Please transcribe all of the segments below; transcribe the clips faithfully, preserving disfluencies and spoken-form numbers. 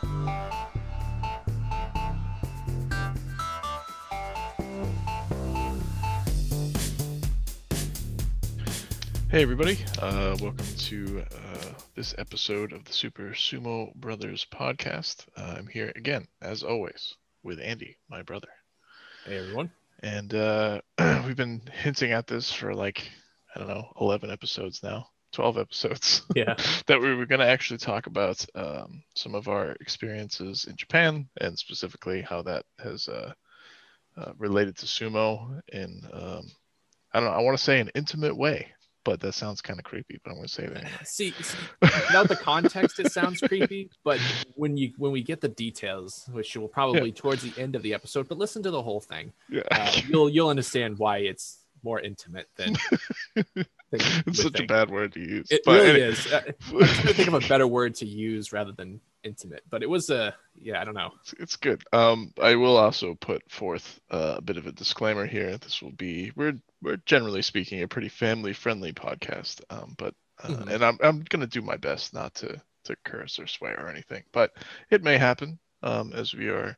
Hey everybody, uh, welcome to uh, this episode of the Super Sumo Brothers podcast. Uh, I'm here again, as always, with Andy, my brother. Hey everyone. And uh, we've been hinting at this for like, I don't know, eleven episodes now, twelve episodes. Yeah. that we were going to actually talk about um, some of our experiences in Japan and specifically how that has uh, uh, related to sumo in, um, I don't know, I want to say an intimate way. But that sounds kind of creepy, but I'm going to say it anyway. See, see, without the context, it sounds creepy. But when you when we get the details, which will probably yeah. towards the end of the episode, but listen to the whole thing, yeah. uh, you'll you'll understand why it's more intimate than. than it's such think. a bad word to use. It but really anyway. is. Uh, I'm trying to think of a better word to use rather than intimate, but it was a uh, yeah. I don't know. It's, it's good. Um, I will also put forth uh, a bit of a disclaimer here. This will be we're we're generally speaking a pretty family friendly podcast. Um, but uh, mm-hmm. and I'm I'm gonna do my best not to to curse or swear or anything, but it may happen. Um, as we are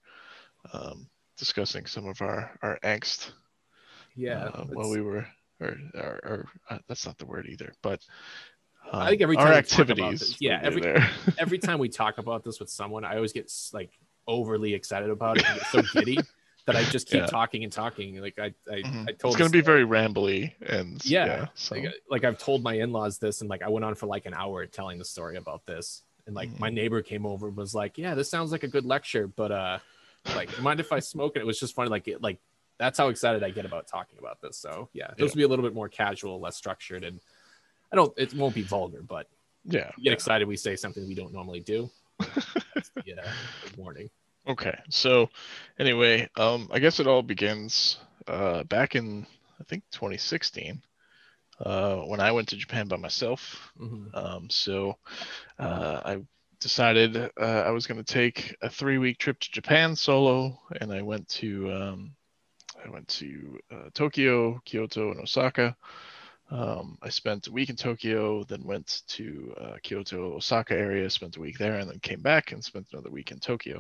um discussing some of our our angst. Yeah. Uh, while we were or or, or uh, that's not the word either, but. Um, I think every time our we activities, talk about this, yeah, every every time we talk about this with someone, I always get like overly excited about it and get so giddy that I just keep yeah. talking and talking. Like I, I, mm-hmm. I told it's gonna be very rambly and yeah, yeah so. like, like I've told my in-laws this, and like I went on for like an hour telling the story about this, and like mm-hmm. my neighbor came over and was like, "Yeah, this sounds like a good lecture, but uh, like, mind if I smoke?" And it was just funny, like it, like that's how excited I get about talking about this. So yeah, this yeah. will be a little bit more casual, less structured, and. I don't. It won't be vulgar, but yeah, you get yeah. excited. We say something we don't normally do. Yeah, warning. Okay, so anyway, um, I guess it all begins uh, back in I think twenty sixteen uh, when I went to Japan by myself. Mm-hmm. Um, so uh, I decided uh, I was going to take a three-week trip to Japan solo, and I went to um, I went to uh, Tokyo, Kyoto, and Osaka. Um, I spent a week in Tokyo, then went to uh, Kyoto, Osaka area, spent a week there, and then came back and spent another week in Tokyo.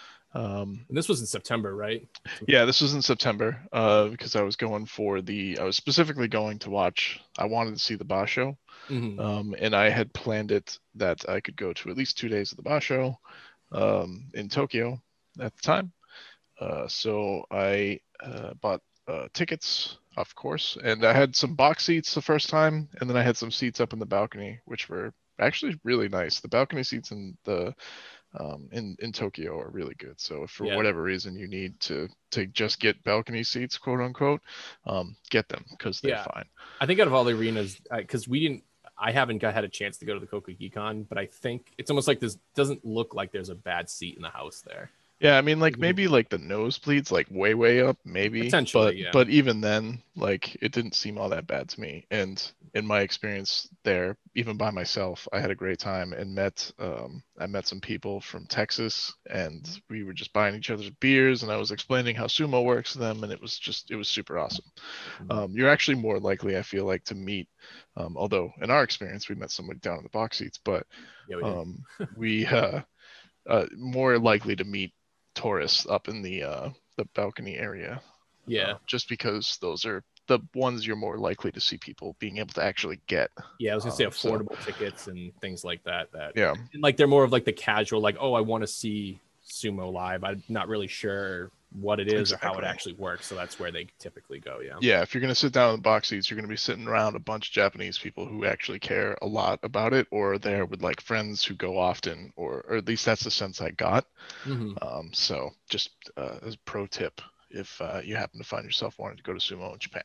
Um, and this was in September, right? Yeah, this was in September uh, because I was going for the, I was specifically going to watch, I wanted to see the Basho. Mm-hmm. Um, and I had planned it that I could go to at least two days of the Basho um, in Tokyo at the time. Uh, so I uh, bought uh, tickets, of course, and I had some box seats the first time, and then I had some seats up in the balcony, which were actually really nice. The balcony seats in the um, in in Tokyo are really good. So if for yeah. whatever reason you need to to just get balcony seats, quote unquote, um, get them because they're yeah. fine. I think out of all the arenas, because we didn't. I haven't got, had a chance to go to the Kokugikan, but I think it's almost like this doesn't look like there's a bad seat in the house there. Yeah, I mean, like maybe like the nosebleeds, like way way up, maybe. Potentially, but yeah. but even then, like it didn't seem all that bad to me. And in my experience there, even by myself, I had a great time and met um I met some people from Texas, and we were just buying each other's beers, and I was explaining how sumo works to them, and it was just it was super awesome. Mm-hmm. Um, you're actually more likely, I feel like, to meet, um, although in our experience we met somebody down in the box seats, but yeah, we um we uh, uh more likely to meet tourists up in the uh the balcony area, yeah uh, just because those are the ones you're more likely to see people being able to actually get. Yeah, I was gonna say um, affordable so, tickets and things like that. That yeah, like they're more of like the casual, like, oh, I want to see sumo live. I'm not really sure what it is exactly. or how it actually works, so that's where they typically go. Yeah. Yeah, if you're gonna sit down in the box seats, you're gonna be sitting around a bunch of Japanese people who actually care a lot about it, or there with like friends who go often, or, or at least that's the sense I got. Mm-hmm. Um, so just uh, as a pro tip, if uh, you happen to find yourself wanting to go to sumo in Japan.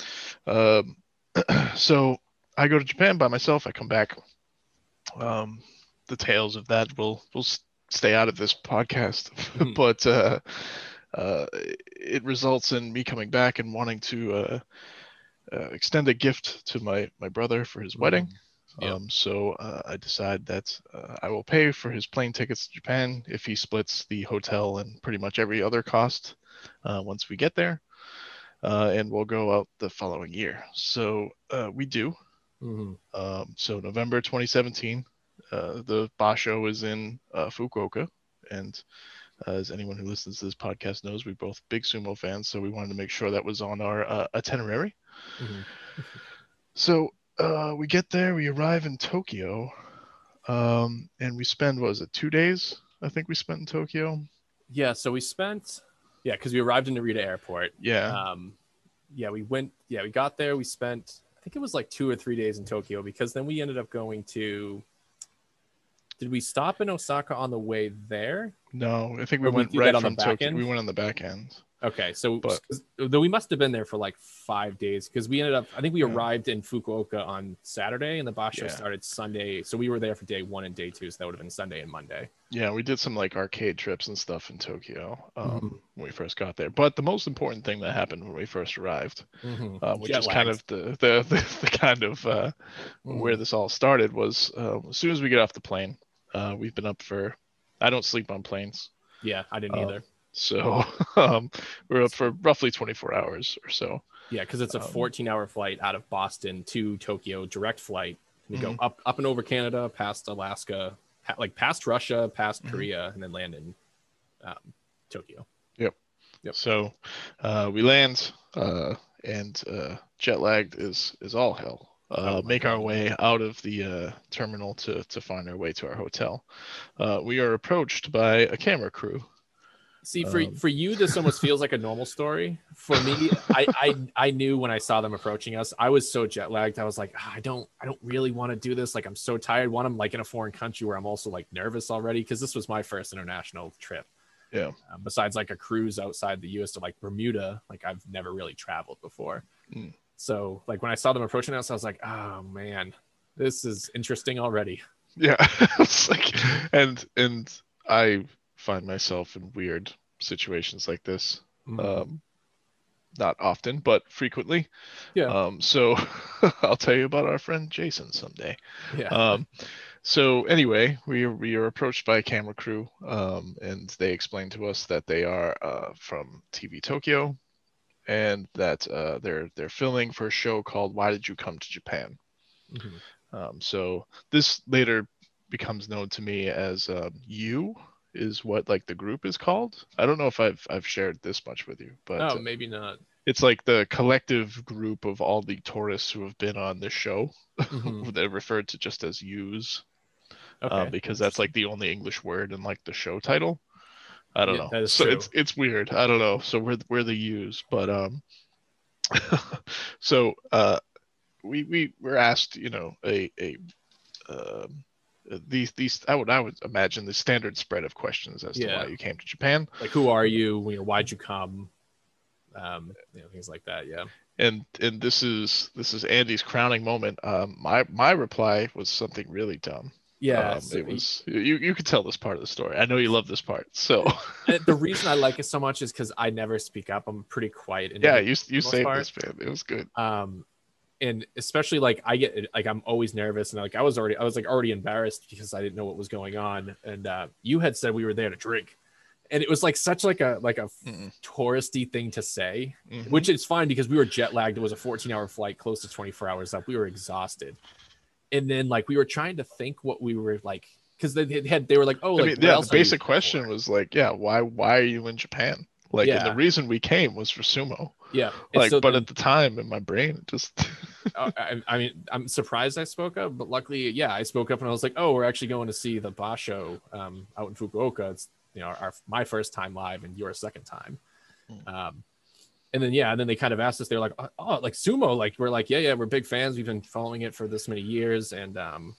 Um, so I go to Japan by myself. I come back. Um, the tales of that will will stay out of this podcast, mm-hmm. but uh, uh, it results in me coming back and wanting to uh, uh, extend a gift to my my brother for his mm-hmm. wedding. Yep. Um, so uh, I decide that uh, I will pay for his plane tickets to Japan if he splits the hotel and pretty much every other cost uh, once we get there. Uh, and we'll go out the following year. So uh, we do. Mm-hmm. Um, so November twenty seventeen, uh, the Basho is in uh, Fukuoka, and uh, as anyone who listens to this podcast knows, we're both big sumo fans, so we wanted to make sure that was on our uh, itinerary. Mhm. So uh, we get there, we arrive in Tokyo, um, and we spend, what was it, two days? I think we spent in Tokyo. Yeah, so we spent, yeah, because we arrived in Narita Airport. Yeah. Um, yeah, we went, yeah, we got there. We spent, I think it was like two or three days in Tokyo, because then we ended up going to, did we stop in Osaka on the way there? No, I think we Or we went did right that on the from back Tokyo. end? We went on the back end. Okay, so But- 'cause- though we must have been there for like five days, because we ended up, I think we Yeah. arrived in Fukuoka on Saturday, and the Basho Yeah. started Sunday. So we were there for day one and day two, so that would have been Sunday and Monday. Yeah, we did some like arcade trips and stuff in Tokyo um, Mhm. when we first got there. But the most important thing that happened when we first arrived, Mm-hmm. uh, which is kind of the the, the, the kind of uh, where this all started, was uh, as soon as we get off the plane, uh, we've been up for. I don't sleep on planes, Yeah, I didn't Um, either. so um, we're up for roughly twenty-four hours or so. Yeah, because it's a um, fourteen hour flight out of Boston to Tokyo, direct flight. We go Mhm. up up and over Canada, past Alaska, pa- like past Russia, past Mhm. Korea, and then land in um, Tokyo. Yep. So uh, we land, uh, and uh, jet lagged is is all hell. Uh, Oh my make our God. way out of the uh, terminal to to find our way to our hotel. Uh, we are approached by a camera crew. See, for Um, for you, this almost feels like a normal story. For me, I, I I knew when I saw them approaching us, I was so jet lagged. I was like, "Ah, I don't I don't really want to do this. Like, I'm so tired. One, I'm like in a foreign country where I'm also like nervous already, because this was my first international trip. Yeah. Um, besides like a cruise outside the U S to like Bermuda, like I've never really traveled before. Mm. So like when I saw them approaching us, I was like, oh man, this is interesting already. Yeah, it's like, and and I find myself in weird situations like this. Um, not often, but frequently. Yeah. Um, so I'll tell you about our friend Jason someday. Yeah. Um, so anyway, we are, we are approached by a camera crew, um, and they explained to us that they are uh, from T V Tokyo, and that uh, they're they're filming for a show called "Why Did You Come to Japan?" Mhm. Um, so this later becomes known to me as um, "You" is what like the group is called. I don't know if I've I've shared this much with you, but Oh, uh, maybe not. it's like the collective group of all the tourists who have been on this show. Mhm. They're referred to just as "Yous," Okay. uh, because that's like the only English word in like the show title. I don't Yeah, know. that is so true. it's it's weird. I don't know. So we're we're the "Yous," but um, so uh, we we were asked, you know, a a um, these these I would I would imagine the standard spread of questions as to Yeah. why you came to Japan. Like, who are you? You know, why'd you come? Um, you know, things like that. Yeah. And and this is this is Andy's crowning moment. Um, my my reply was something really dumb. Yeah. Um, so- it was you you could tell this part of the story. I know you love this part. So and the reason I like it so much is because I never speak up. I'm pretty quiet. yeah, individual you you most saved part. this, man. It was good. Um, and especially like I get like I'm always nervous, and like I was already I was like already embarrassed because I didn't know what was going on. And uh, you had said we were there to drink, and it was like such like a like a Mm-mm. touristy thing to say, Mhm. which is fine because we were jet lagged. It was a fourteen hour flight, close to twenty-four hours up. We were exhausted, and then like we were trying to think what we were like because they they had they were like, oh, I like mean, what yeah, the else are you basic here question for? was like, yeah, why why are you in Japan? Like, and the Yeah. reason we came was for sumo. Yeah, and Like, so but then- at the time in my brain, it just Uh, I, I mean, I'm surprised I spoke up, but luckily, yeah, I spoke up and I was like, "Oh, we're actually going to see the Basho um, out in Fukuoka. It's you know our my first time live and your second time." Mm. Um, and then yeah, and then they kind of asked us. They're like, "Oh, like sumo?" Like we're like, "Yeah, yeah, we're big fans. We've been following it for this many years." And um,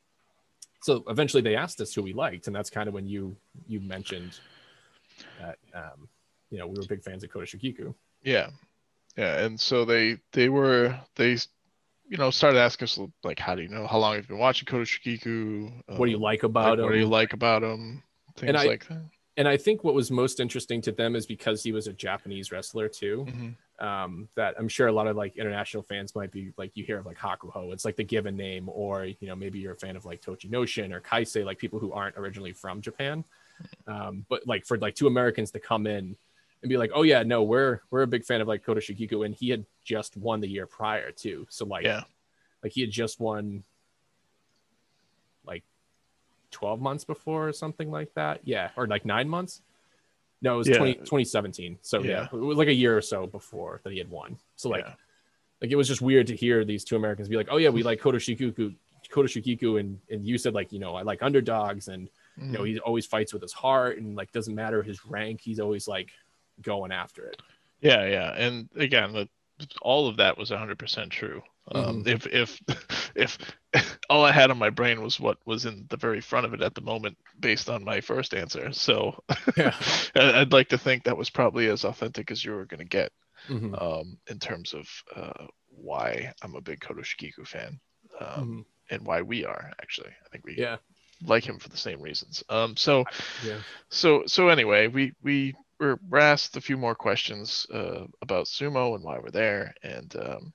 so eventually, they asked us who we liked, and that's kind of when you you mentioned that um, you know we were big fans of Kota Shikiku. yeah, yeah. And so they they were they you know started asking us like, how do you know? How long have you been watching Kota Shikiku? What do you Um, like about What do you him? like about him? Things I- like that. And I think what was most interesting to them is because he was a Japanese wrestler too. Mhm. Um, that I'm sure a lot of like international fans might be like, you hear of like Hakuho, it's like the given name, or you know maybe you're a fan of like Tochinoshin or Kaisei, like people who aren't originally from Japan. Um, but like for like two Americans to come in and be like, oh yeah, no, we're we're a big fan of like Kota Shikiku, and he had just won the year prior too. So like Yeah. like he had just won like twelve months before or something like that. Yeah, or like nine months. No, it was Yeah. twenty, twenty seventeen. So yeah. Yeah. it was like a year or so before that he had won. So like, Yeah. like it was just weird to hear these two Americans be like, "Oh yeah, we like Kota Shikuku, Kota Shikiku," and and you said like, you know, I like underdogs, and Mhm. you know, he always fights with his heart, and like doesn't matter his rank, he's always like going after it. Yeah, yeah, and again, the, all of that was one hundred percent true. Um, Mhm. If if if all I had on my brain was what was in the very front of it at the moment, based on my first answer, so Yeah. I- I'd like to think that was probably as authentic as you were going to get, Mhm. um, in terms of uh, why I'm a big Kota Shikiku fan, um, Mhm. and why we are actually. I think we Yeah. like him for the same reasons. Um, so Yeah. so so anyway, we we were, were asked a few more questions uh, about sumo and why we're there, and um,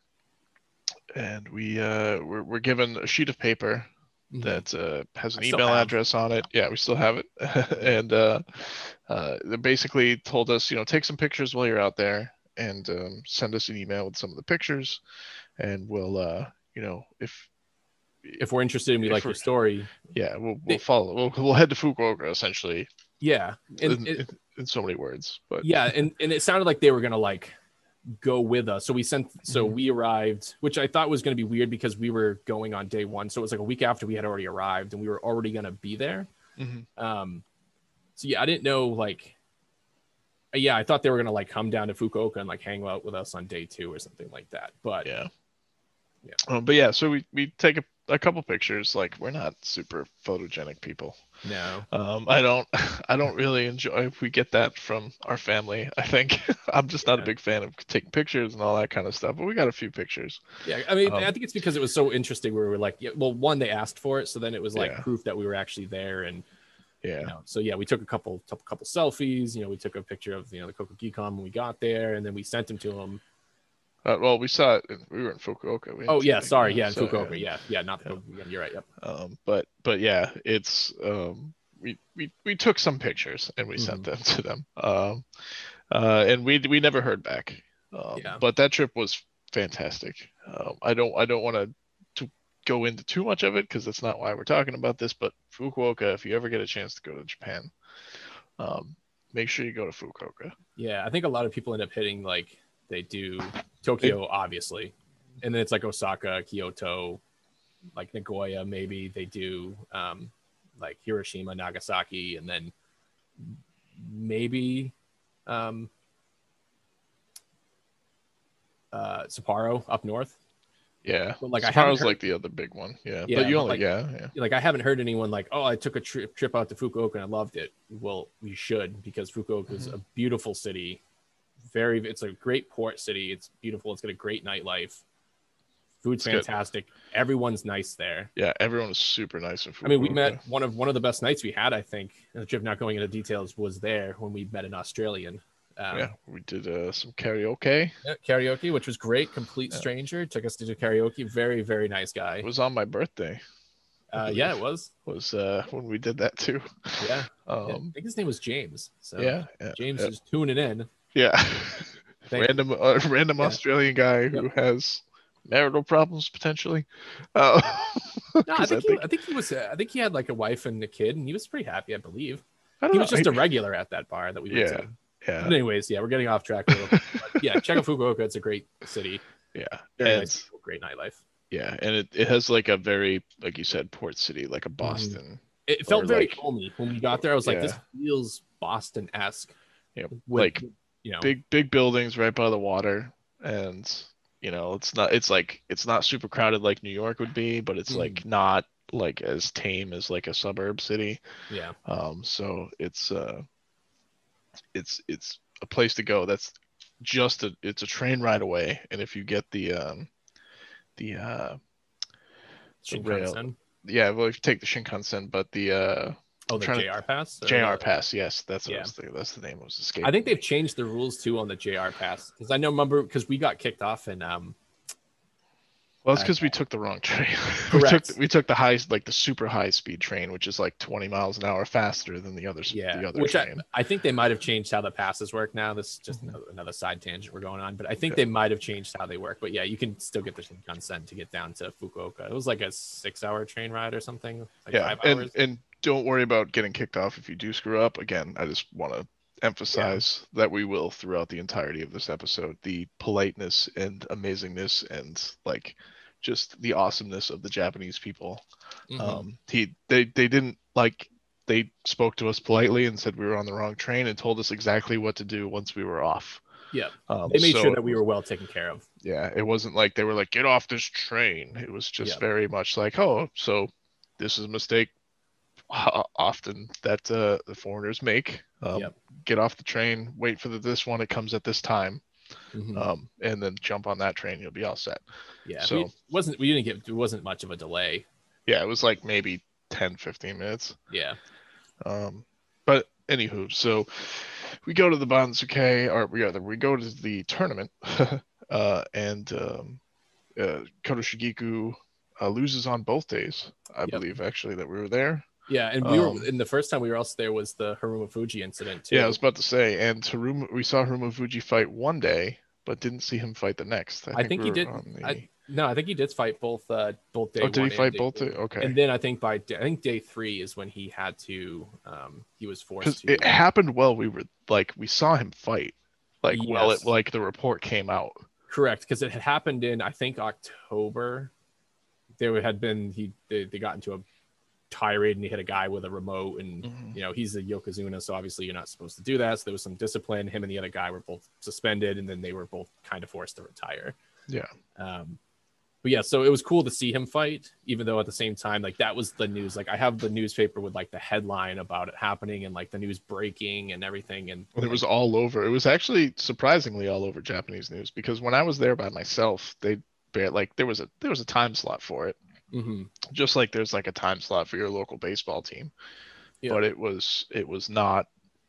and we uh, we're, we're given a sheet of paper Mhm. that uh, has I an still email have. address on it. Yeah, we still have it, and uh, uh, they basically told us, you know, take some pictures while you're out there, and um, send us an email with some of the pictures, and we'll, uh, you know, if If we're interested and we if like we're, your story, yeah, we'll we'll they, follow. We'll we'll head to Fukuoka essentially, yeah, and in, it, in, in so many words, but yeah, and and it sounded like they were gonna like go with us. So we sent, so Mhm. we arrived, which I thought was going to be weird because we were going on day one. So it was like a week after we had already arrived and we were already going to be there. Mhm. Um, so yeah, I didn't know like, yeah, I thought they were going to like come down to Fukuoka and like hang out with us on day two or something like that. But yeah, yeah, um, but yeah, so we we take a, a couple pictures. Like, we're not super photogenic people. no, Um, I don't I don't really enjoy if we get that from our family. I think I'm just not a yeah. big fan of taking pictures and all that kind of stuff. But we got a few pictures. Yeah, I mean, I Um, think it's because it was so interesting. Where we were like, yeah, well, one, they asked for it, so then it was like yeah, proof that we were actually there, and yeah. you know, so yeah, we took a couple, couple, couple selfies. You know, we took a picture of you know the Coco Geekon when we got there, and then we sent them to them. Uh, well, we saw it. We were in Fukuoka. We Oh didn't see yeah, it sorry, again, yeah, in so, Fukuoka, yeah, yeah, not the yeah. Coco Geekon. You're right. Yep. Um, but but yeah, it's um, we we we took some pictures and we sent Mhm. them to them. Um, uh, and we we never heard back. Um, Yeah. but that trip was fantastic. Um, I don't I don't want to to go into too much of it because that's not why we're talking about this. But Fukuoka, if you ever get a chance to go to Japan, um, make sure you go to Fukuoka. Yeah, I think a lot of people end up hitting like they do They, Tokyo, obviously, and then it's like Osaka, Kyoto, like Nagoya. Maybe they do um, like Hiroshima, Nagasaki, and then maybe um, uh, Sapporo up north. yeah, But like I haven't Sapporo's heard, like the other big one. Yeah, yeah, but you but only like yeah yeah. like I haven't heard anyone like, oh, I took a trip trip out to Fukuoka and I loved it. Well, you should because Fukuoka is Mhm. a beautiful city. Very, it's a great port city. It's beautiful. It's got a great nightlife. Food's It's good. fantastic. Everyone's nice there. Yeah, everyone was super nice in Fukuoka. I mean, we met one of one of the best nights we had. I think and the trip, not going into details, was there when we met an Australian. Um, Yeah, we did uh, some karaoke. yeah, karaoke, which was great. Complete Yeah. stranger took us to do karaoke. Very, very nice guy. It was on my birthday. Uh, yeah, it was. Was uh, when we did that too. Yeah. Um, yeah. I think his name was James. So yeah, yeah, James yeah. is tuning in. Yeah. Thank random uh, random Yeah. Australian guy who Yep. has marital problems potentially. Uh, No, I 'cause think, he, I think he was. Uh, I think he had like a wife and a kid, and he was pretty happy. I believe I don't he know. was just He- a regular at that bar that we went yeah, to. yeah, But anyways, yeah, we're getting off track a little bit. But yeah, check out Fukuoka. It's a great city. yeah, Very and nice, people, great nightlife. yeah, and it, it has like a very, like you said, port city, like a Mm-hmm. Boston. It felt Or very like- homey when we got there. I was like, Yeah. this feels Boston esque. Yeah, like you know, big big buildings right by the water, and you know it's not it's like it's not super crowded like New York would be, but it's Mm. like not like as tame as like a suburb city. yeah, Um, so it's uh, it's it's a place to go. That's just a it's a train ride away, and if you get the um, the uh, the rail, Shinkansen. yeah, well if you take the Shinkansen, but the uh, Oh, the trying to- J R pass. Or J R the- pass, yes, that's what Yeah. I was thinking. That's the name. It was escaping. I think me. they've changed the rules too on the J R pass because I know remember because we got kicked off and um Well, it's because we took the wrong train. we Correct. took we took the high like the super high speed train, which is like twenty miles an hour faster than the other yeah, the other which I, train. I think they might have changed how the passes work now. This is just Mhm. another, another side tangent we're going on, but I think Yeah. they might have changed how they work. But yeah, you can still get the Shinkansen to get down to Fukuoka. It was like a six hour train ride or something, like yeah, five and hours. and don't worry about getting kicked off if you do screw up. Again, I just want to Yeah. emphasize that we will throughout the entirety of this episode. The politeness and amazingness and like just the awesomeness of the Japanese people. Hmm. Um, he they they didn't like they spoke to us politely and said we were on the wrong train and told us exactly what to do once we were off. Yeah. Um, They made so sure it that we was, were well taken care of. yeah, it wasn't like they were like get off this train. It was just Yeah. very much like, oh, so this is a mistake often that uh, the foreigners make. Um, Yep. get off the train, wait for the, this one. It comes at this time, Hmm. um, and then jump on that train. You'll be all set. Yeah. So We wasn't we didn't get it wasn't much of a delay. yeah, it was like maybe ten, fifteen minutes. Yeah. Um, but anywho, so we go to the Banzuke, or we, are, we go to the tournament, uh, and um, uh, Koto Shigeku uh, loses on both days. I Yep. believe actually that we were there. Yeah, and we were Um, in the first time we were also there was the Haruma Fuji incident too. Yeah, I was about to say, and Haruma, we saw Haruma Fuji fight one day, but didn't see him fight the next. I, I think think we he were did. on the. I no, I think he did fight both uh both day Oh, did one he and fight day both? two. Day? Okay. And then I think by I think day three is when he had to um he was Because forced to it happened while we were like we saw him fight, like while it yes like the report came out. correct because it had happened in I think October. There had been he they, they got into a tirade and he hit a guy with a remote and Mm-hmm. you know he's a Yokozuna so obviously you're not supposed to do that so there was some discipline. Him and the other guy were both suspended and then they were both kind of forced to retire. Yeah. Um, but yeah, so it was cool to see him fight, even though at the same time, like that was the news. Like I have the newspaper with like the headline about it happening and like the news breaking and everything. And Well, it like, was all over. It was actually surprisingly all over Japanese news because when I was there by myself, they like there was a there was a time slot for it, mm-hmm. just like there's like a time slot for your local baseball team, Yeah. but it was it was not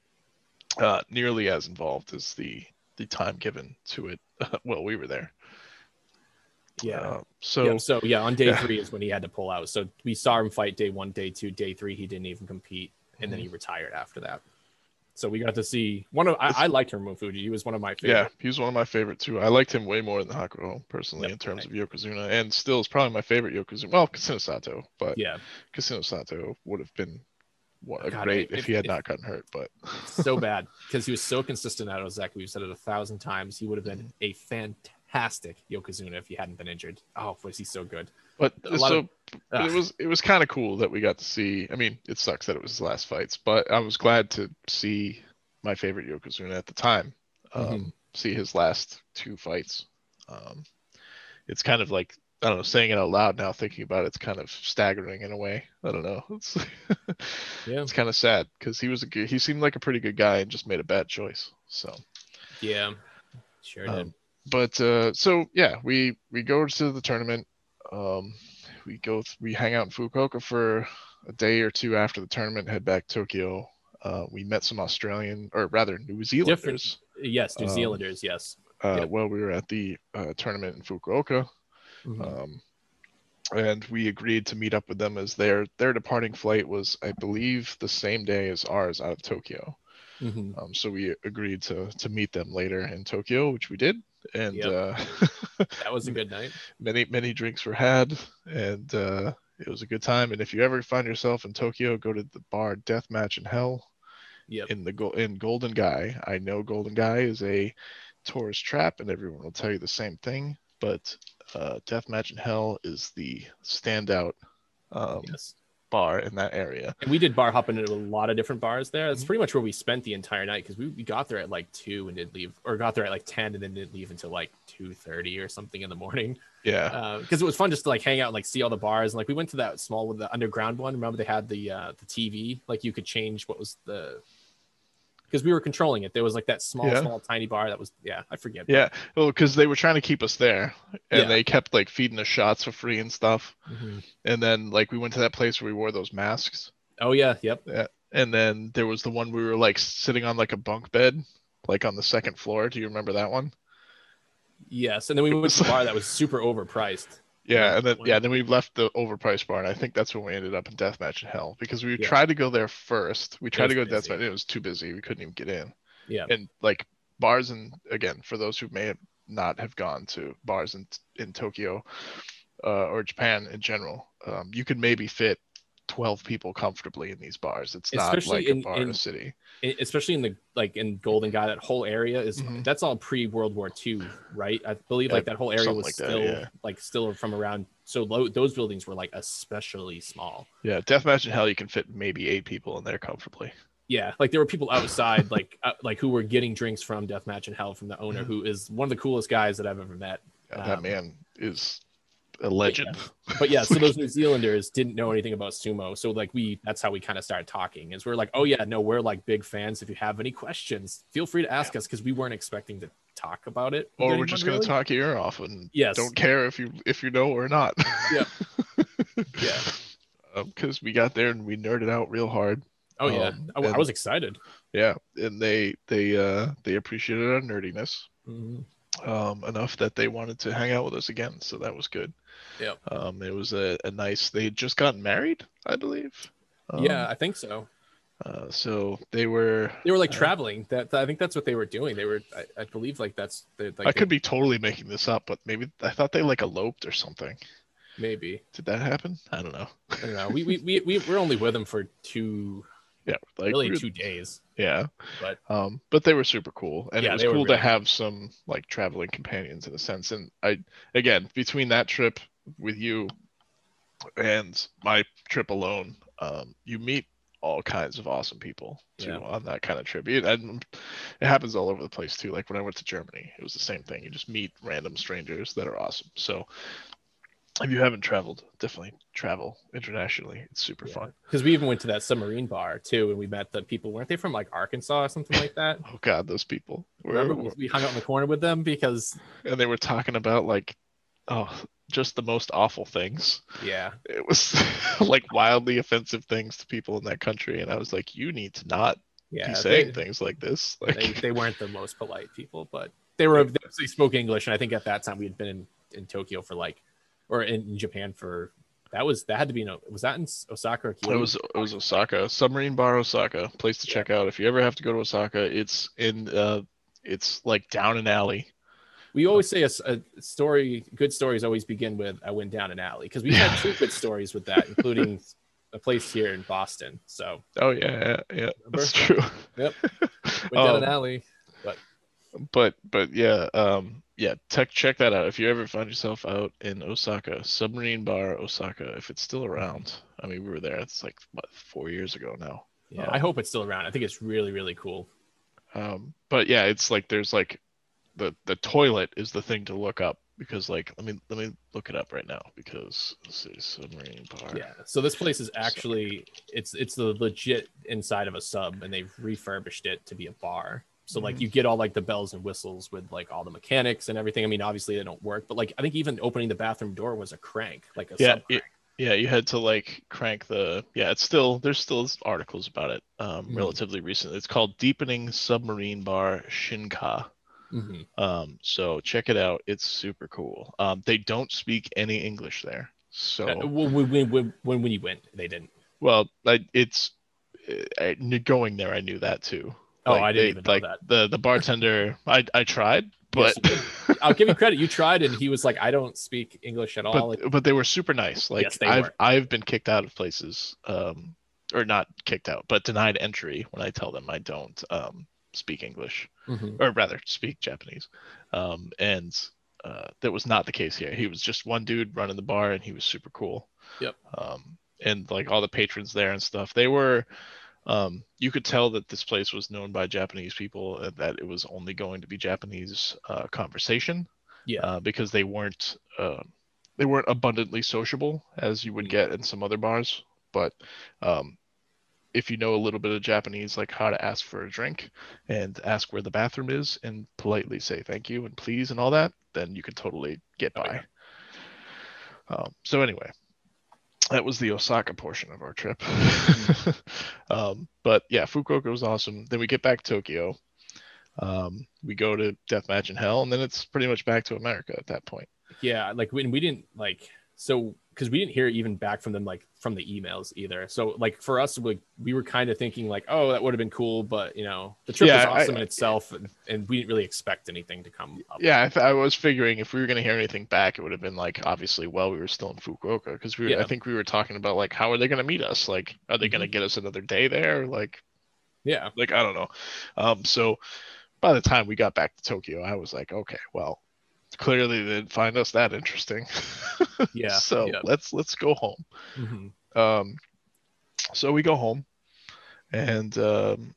uh, nearly as involved as the the time given to it while we were there. Yeah. Uh, so yeah. So yeah, on day yeah. three is when he had to pull out. So we saw him fight day one, day two, day three. He didn't even compete, and mm-hmm. then he retired after that. So we got to see one of I, I liked Haruma Fuji. He was one of my favorite. Yeah, he was one of my favorite too. I liked him way more than Hakuho personally Yep. in terms of Yokozuna, and still is probably my favorite Yokozuna. Well, Kasino Sato, but yeah, Kasino Sato would have been what, God, great if, if he had if, not gotten hurt. But so bad because he was so consistent at Ozeki. We've said it a thousand times. He would have been a fantastic Yokozuna if he hadn't been injured. Oh, was he so good? But A so of, but it was it was kind of cool that we got to see. I mean, it sucks that it was his last fights, but I was glad to see my favorite Yokozuna at the time. Um, mm-hmm. See his last two fights. Um, it's kind of like I don't know, saying it out loud now, thinking about it, it's kind of staggering in a way. I don't know. It's yeah, it's kind of sad because he was a good, he seemed like a pretty good guy and just made a bad choice. So yeah, sure did. Um, but uh, so yeah, we we go to the tournament. Um, we go th- we hang out in Fukuoka for a day or two after the tournament. Head back to Tokyo. Uh, we met some Australian or rather New Zealanders. Different, yes, New Zealanders, um, yes. Uh, yep. While we were at the uh, tournament in Fukuoka. Mm-hmm. Um, and we agreed to meet up with them as their their departing flight was, I believe, the same day as ours out of Tokyo. Mm-hmm. Um, so we agreed to to meet them later in Tokyo, which we did, and yep. uh, that was a good night. Many many drinks were had, and uh, it was a good time. And if you ever find yourself in Tokyo, go to the bar Deathmatch in Hell. Yep. In the in Golden Gai. I know Golden Gai is a tourist trap, and everyone will tell you the same thing. But uh, Deathmatch in Hell is the standout um, yes. bar in that area. And we did bar hopping at a lot of different bars there. That's mm-hmm. pretty much where we spent the entire night because we, we got there at like two and didn't leave, or got there at like ten and then didn't leave until like two thirty or something in the morning. Yeah, because uh, it was fun just to like hang out and like see all the bars. And like we went to that small with the underground one. Remember they had the uh, the T V, like you could change what was the. Because we were controlling it. There was like that small, yeah. small, tiny bar that was, yeah, I forget. Yeah. Well, because they were trying to keep us there and yeah. they kept like feeding us shots for free and stuff. Mm-hmm. And then like we went to that place where we wore those masks. Oh, yeah. Yep. Yeah. And then there was the one we were like sitting on like a bunk bed, like on the second floor. Do you remember that one? Yes. And then we went to a bar that was super overpriced. Yeah, and then yeah, then we left the overpriced bar, and I think that's when we ended up in Deathmatch in Hell because we yeah. tried to go there first. We tried to go to busy. Deathmatch, it was too busy. We couldn't even get in. Yeah, and like bars, and again, for those who may have not have gone to bars in in Tokyo uh, or Japan in general, um, you could maybe fit twelve people comfortably in these bars. It's not especially like a in bar in a in city. especially in the like in Golden Guy, that whole area is Mhm. that's all pre World War Two, right? I believe Yeah, like that whole area something was like that, still yeah. like still from around. So low, those buildings were like especially small. Yeah, Deathmatch in Hell, you can fit maybe eight people in there comfortably. Yeah, like there were people outside, like uh, like who were getting drinks from Deathmatch in Hell from the owner, Mhm. who is one of the coolest guys that I've ever met. Yeah, that Um, man is a but yeah, legend. but yeah, so those New Zealanders didn't know anything about sumo, so like we that's how we kind of started talking. Is we're like, oh yeah, no, we're like big fans. If you have any questions, feel free to ask Yeah. us, because we weren't expecting to talk about it with Or we're anyone just gonna really. talk your ear off and Yes. don't care if you if you know or not. Yep. Yeah. Because um, we got there and we nerded out real hard. Oh yeah, Um, I, I and was excited. yeah, and they they uh they appreciated our nerdiness Mhm. um enough that they wanted to hang out with us again. So that was good. Yep. Um, it was a, a nice. They had just gotten married, I believe. Yeah, Um, I think so. uh, so they were. They were like Uh, traveling. That I think that's what they were doing. They were, I, I believe, like that's they I like they could be totally making this up, but maybe I thought they like eloped or something. maybe. Did that happen? I don't know. I don't know. We we we we we're only with them for two, Yeah, like really we were, two days. yeah. But Um, but they were super cool, and it yeah, was they were cool to really have some like traveling companions in a sense. And I, again, between that trip with you and my trip alone, um, you meet all kinds of awesome people yeah. too on that kind of trip. It, and it happens all over the place too. Like when I went to Germany, it was the same thing. You just meet random strangers that are awesome. So if you haven't traveled, definitely travel internationally. It's super Yeah, fun. because we even went to that submarine bar too, and we met the people. Weren't they from like Arkansas or something like that? Oh God, those people were, Remember, we, were we hung out in the corner with them because and they were talking about like, oh, just the most awful things. yeah, It was like wildly offensive things to people in that country, and I was like, you need to not be yeah, saying they things like this. yeah, they Like, they weren't the most polite people, but they were. They actually spoke English, and I think at that time we had been in, in Tokyo for like, or in, in Japan for that was that had to be in was that in Osaka or it Kyoto? was it was Osaka, Submarine Bar Osaka, place to Yeah, check out if you ever have to go to Osaka. It's in uh, it's like down an alley. we always say a, a story. Good stories always begin with "I went down an alley," because we've Yeah. had two good stories with that, including a place here in Boston. So Oh yeah, yeah, yeah, remember? that's true. Yep, went down an um, alley, but but but yeah, um, yeah, check check that out if you ever find yourself out in Osaka, Submarine Bar Osaka, if it's still around. I mean, we were there. It's like what, four years ago now. yeah, I Um, hope it's still around. I think it's really really cool. um, but yeah, it's like there's like the the toilet is the thing to look up because like let me let me look it up right now because let's see, Submarine Bar. Yeah. So this place is Osaka. actually it's it's the legit inside of a sub, and they've refurbished it to be a bar. So like Mhm. you get all like the bells and whistles with like all the mechanics and everything. I mean, obviously they don't work, but like I think even opening the bathroom door was a crank, like a Yeah, sub it, crank. yeah, you had to like crank the yeah, it's still there's still articles about it um Mm-hmm. relatively recent. It's called Deepening Submarine Bar Shinka. Mm-hmm. Um so check it out. It's super cool. Um they don't speak any English there. Uh, So when, when, when, when when you went, they didn't. well, I, it's I, going there I knew that too. Oh, Like I didn't they even know like that. the the bartender I I tried, Yes, but you did. I'll give you credit. You tried, and he was like, "I don't speak English at but all." but they were super nice. Yes, Like they I've were. I've been kicked out of places, um, or not kicked out, but denied entry when I tell them I don't um, speak English, Mm-hmm. or rather speak Japanese. Um, and uh, that was not the case here. He was just one dude running the bar, and he was super cool. Yep. Um, and like all the patrons there and stuff, they were. Um, you could tell that this place was known by Japanese people, and that it was only going to be Japanese uh, conversation Yeah. uh, because they weren't uh, they weren't abundantly sociable as you would Mm. get in some other bars. But um, if you know a little bit of Japanese, like how to ask for a drink and ask where the bathroom is and politely say thank you and please and all that, then you can totally get Oh yeah. by. Um, so anyway, that was the Osaka portion of our trip. um, but yeah, Fukuoka was awesome. Then we get back to Tokyo. Um, we go to Deathmatch in Hell, and then it's pretty much back to America at that point. Yeah, like when we didn't like so because we didn't hear even back from them, like from the emails either. So like for us, we, we were kind of thinking like, oh, that would have been cool, but you know, the trip Yeah, was awesome I- in itself, and, and we didn't really expect anything to come up. Yeah, I, th- I was figuring if we were gonna hear anything back, it would have been like obviously while we were still in Fukuoka, because we were, I Yeah. think we were talking about like how are they gonna meet us? Like, are they gonna Mhm. get us another day there? Like, Yeah. like I don't know. Um, so by the time we got back to Tokyo, I was like, okay, well, clearly they didn't find us that interesting. Yeah. So Yeah. let's let's go home. hmm Um, so we go home, and um,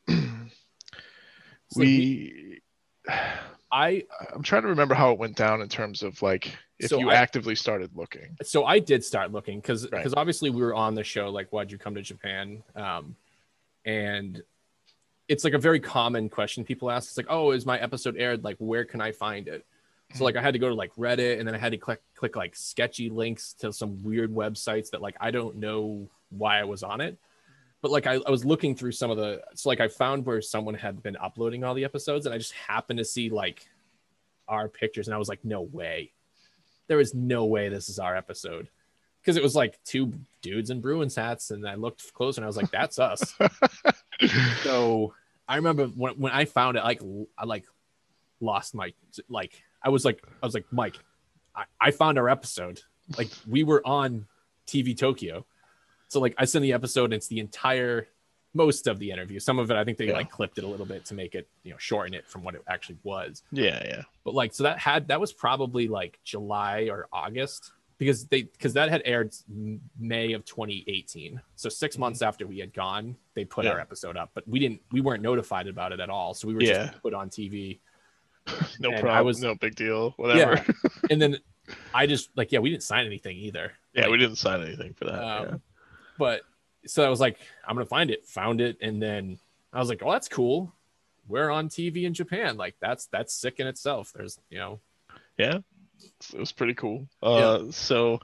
So like we, we. I, I'm trying to remember how it went down in terms of like if So you I- actively started looking. so I did start looking because Right. because obviously we were on the show, like, why'd you come to Japan? Um, and it's like a very common question people ask. It's like, oh, is my episode aired? Like, where can I find it? So like I had to go to like Reddit, and then I had to click click like sketchy links to some weird websites that like I don't know why I was on it. But like I, I was looking through some of the so like I found where someone had been uploading all the episodes, and I just happened to see like our pictures, and I was like, no way. There is no way this is our episode. Because it was like two dudes in Bruins hats, and I looked closer and I was like, that's us. So I remember when, when I found it, like I like lost my like I was like I was like Mike, I, I found our episode. Like we were on T V Tokyo. So like I sent the episode, and it's the entire most of the interview. Some of it I think they Yeah. like clipped it a little bit to make it, you know, shorten it from what it actually was. Yeah, yeah. But like so that had that was probably like July or August, because they because that had aired M- May of twenty eighteen. So six months after we had gone, they put Yeah. our episode up, but we didn't we weren't notified about it at all. So we were Yeah. just put on T V. No And I problem. was- No big deal. Whatever. Yeah. And then I just like yeah, we didn't sign anything either. Yeah, Like, we didn't sign anything for that. um, yeah. But so I was like, I'm gonna find it, found it, and then I was like, oh, that's cool. We're on T V in Japan. Like that's that's sick in itself. There's you know Yeah. It was pretty cool. Uh so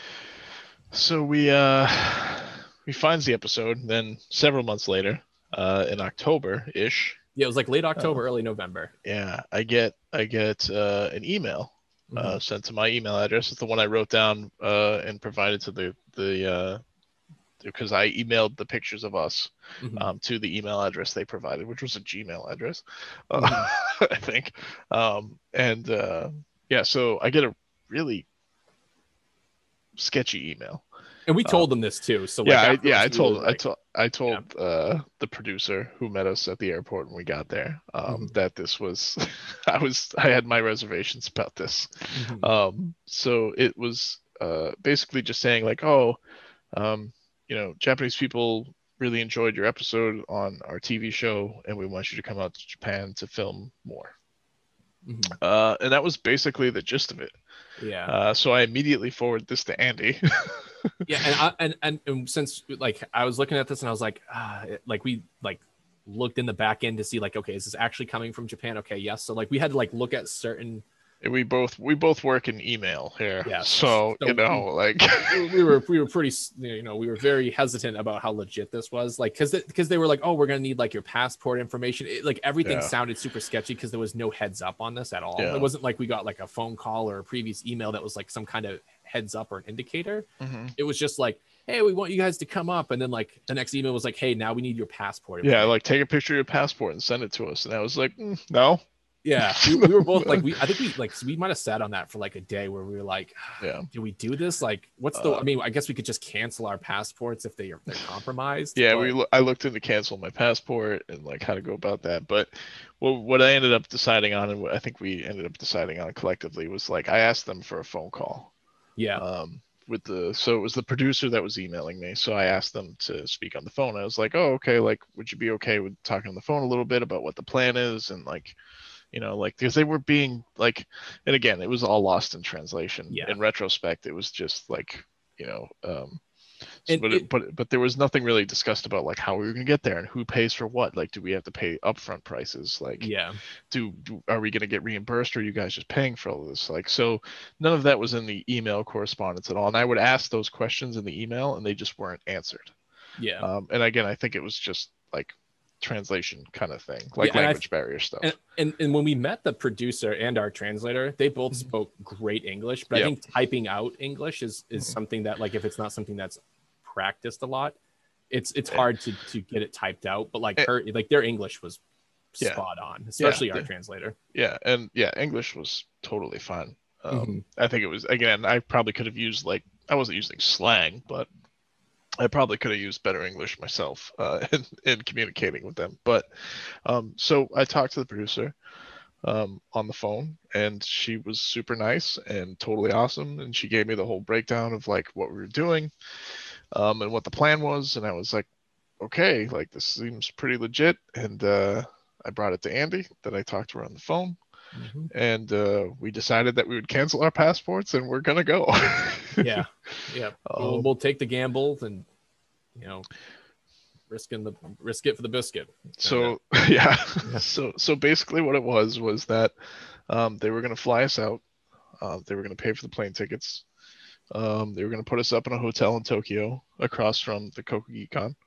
so we uh we finds the episode, then several months later, uh in October ish, yeah, it was like late October, early November. yeah, I get I get uh an email uh Mhm. sent to my email address. It's the one I wrote down uh and provided to the the uh because I emailed the pictures of us Mhm. um, to the email address they provided, which was a Gmail address, uh, I think. Um, and uh, yeah, so I get a really sketchy email. And we told them this too. So like yeah, I, afterwards yeah, I we told, were I like- told, I told uh, the producer who met us at the airport when we got there um, Mhm. that this was, I was, I had my reservations about this. Mhm. Um, so it was uh, basically just saying like, oh, um, you know, Japanese people really enjoyed your episode on our T V show, and we want you to come out to Japan to film more. Mhm. Uh, and that was basically the gist of it. Yeah. Uh, so I immediately forwarded this to Andy. Yeah, and I and, and and since like I was looking at this and I was like, ah, it- like we like looked in the back end to see like, okay, is this actually coming from Japan? Okay, yes. So like we had to like look at certain. we both we both work in email here, Yeah, so, so- you know, like we were we were pretty you know we were very hesitant about how legit this was, like because because they were like, oh, we're gonna need like your passport information. It, like everything Yeah. sounded super sketchy because there was no heads up on this at all. Yeah. It wasn't like we got like a phone call or a previous email that was like some kind of heads up or an indicator. Mhm. It was just like, hey, we want you guys to come up, and then like the next email was like, hey, now we need your passport. yeah, information. like take a picture of your passport and send it to us. And I was like, mm, no, yeah, we, we were both like, we I think we like we might have sat on that for like a day where we were like, yeah, do we do this? Like, what's the? Uh, I mean, I guess we could just cancel our passports if they are they're compromised. yeah. but- We lo- I looked into cancel my passport and like how to go about that. But what what I ended up deciding on, and what I think we ended up deciding on collectively, was like I asked them for a phone call. yeah, Um, with the so it was the producer that was emailing me, so I asked them to speak on the phone. I was like, oh, okay, like would you be okay with talking on the phone a little bit about what the plan is, and like, you know, like because they were being like, and again, it was all lost in translation. Yeah. In retrospect, it was just like, you know, um, so, And but it, it- but but there was nothing really discussed about like how we were gonna get there and who pays for what. Like, do we have to pay upfront prices? Like, yeah, do, do are we going to get reimbursed, or are you guys just paying for all this? Like, so none of that was in the email correspondence at all, and I would ask those questions in the email and they just weren't answered. yeah, Um, and again, I think it was just like translation kind of thing, like Yeah, and I language barrier stuff. and, and and when we met the producer and our translator, they both Mhm. spoke great English, but I Yep. think typing out English is is Mhm. something that, like, if it's not something that's practiced a lot, it's it's Eh, hard to to get it typed out. But like eh, her, like their English was yeah, spot on, yeah, especially our the- translator. yeah, and yeah, English was totally fine. Um, Mhm. I think it was, again, I probably could have used, like, I wasn't using slang, but I probably could have used better English myself uh, in, in communicating with them. But um, so I talked to the producer um, on the phone, and she was super nice and totally awesome. And she gave me the whole breakdown of like what we were doing um, and what the plan was. And I was like, okay, like this seems pretty legit. And uh, I brought it to Andy. Then I talked to her on the phone, Mhm. and uh, we decided that we would cancel our passports and we're gonna go. Yeah, yeah. We'll, um, we'll take the gamble and, you know, risking the risk it for the biscuit. so yeah, Yeah. so so basically what it was was that um, they were gonna fly us out. Uh, they were gonna pay for the plane tickets. Um, they were gonna put us up in a hotel in Tokyo across from the Kokugikon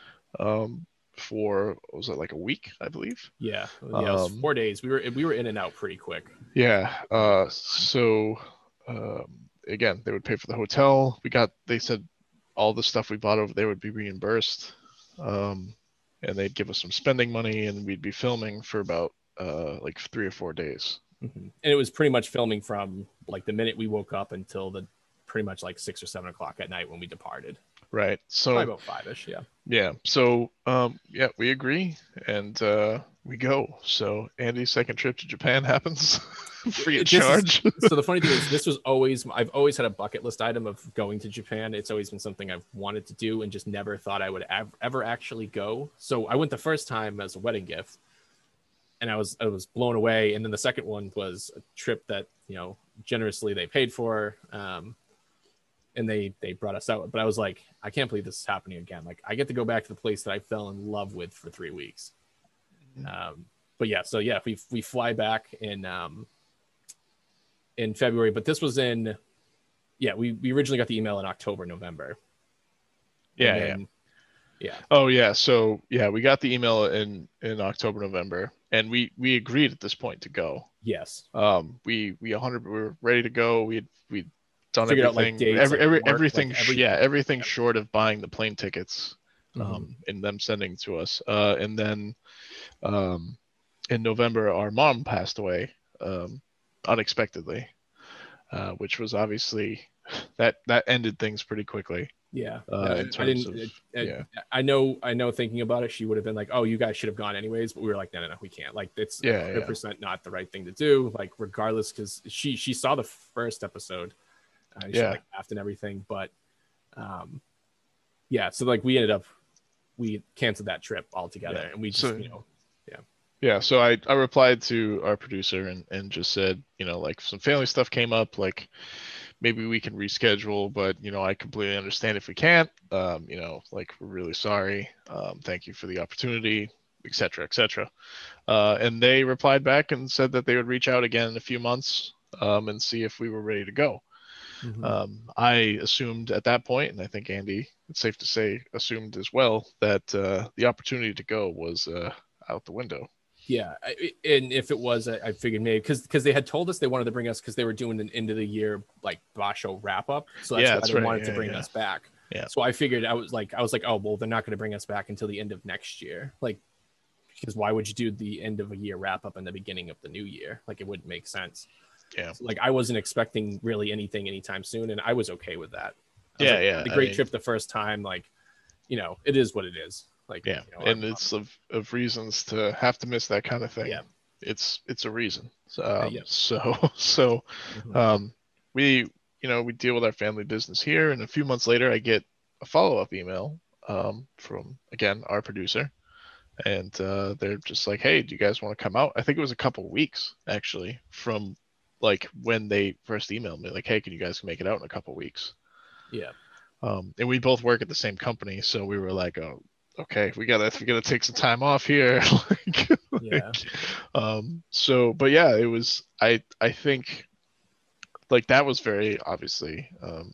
um, for what was it, like a week, I believe. Yeah, yeah. It was Um, four days. We were we were in and out pretty quick. Yeah. Uh, so um, again, they would pay for the hotel. We got. They said all the stuff we bought over there would be reimbursed, um, and they'd give us some spending money, and we'd be filming for about uh, like three or four days. Mm-hmm. And it was pretty much filming from like the minute we woke up until the pretty much like six or seven o'clock at night when we departed. Right. So Probably about five ish. Yeah. yeah. So um, yeah, we agree, and uh, we go. So Andy's second trip to Japan happens free of This is- charge. So the funny thing is, this was always I've always had a bucket list item of going to Japan. It's always been something I've wanted to do and just never thought I would av- ever actually go. So I went the first time as a wedding gift, and I was I was blown away. And then the second one was a trip that, you know, generously they paid for, um, and they they brought us out. But I was like, I can't believe this is happening again. Like, I get to go back to the place that I fell in love with for three weeks. Um, but yeah, so yeah, we we fly back in um, in February, but this was in yeah, we we originally got the email in October, November. Yeah, And yeah. then, yeah. Oh yeah, so yeah, we got the email in in October, November, and we we agreed at this point to go. Yes. Um, we we one hundred we were ready to go. We had we done Figured out, everything, like, dates, every, like, every work, everything, like, sh- everything. yeah, everything Yeah. short of buying the plane tickets, um, Mhm. and them sending to us. Uh, and then, um, in November, our mom passed away, um, unexpectedly, uh, which was obviously that that ended things pretty quickly. Yeah. Uh, No, in I terms didn't. of I, yeah, I know. I know. Thinking about it, she would have been like, "Oh, you guys should have gone anyways." But we were like, "No, no, no, we can't. Like, it's yeah, one hundred percent not the right thing to do. Like, regardless, because she she saw the first episode, uh, and she Yeah. like laughed and everything. But, um, yeah. So like, we ended up we canceled that trip altogether, Yeah. and we just So- you know Yeah, so I, I replied to our producer and, and just said, you know, like some family stuff came up, like maybe we can reschedule, but you know, I completely understand if we can't. Um, you know, like we're really sorry. Um, thank you for the opportunity, et cetera, et cetera. Uh, and they replied back and said that they would reach out again in a few months um, and see if we were ready to go. Mhm. Um, I assumed at that point, and I think Andy, it's safe to say, assumed as well that uh, the opportunity to go was uh, out the window. Yeah, I- and if it was, I I figured maybe because because they had told us they wanted to bring us because they were doing an end of the year like Basho wrap up, so that's Yeah, why that's they right. wanted to Yeah, bring yeah. us back. Yeah. So I figured I was like I was like, oh well, they're not going to bring us back until the end of next year, like because why would you do the end of a year wrap up in the beginning of the new year? Like, it wouldn't make sense. Yeah. So, like, I wasn't expecting really anything anytime soon, and I was okay with that. I was Yeah, like, yeah, the I great mean- trip the first time, like, you know, it is what it is. Like, Yeah, you know, and I'm- it's of, of reasons to have to miss that kind of thing. Yeah. It's it's a reason. Um, yeah. So so Mhm. um, we you know we deal with our family business here, and a few months later, I get a follow up email um, from again our producer, and uh, they're just like, "Hey, do you guys want to come out?" I think it was a couple weeks actually from like when they first emailed me, like, "Hey, can you guys make it out in a couple weeks?" yeah. Um, and we both work at the same company, so we were like, "Oh, okay, we gotta we gotta take some time off here." like, Yeah. um. So, but yeah, it was. I I think like that was very obviously um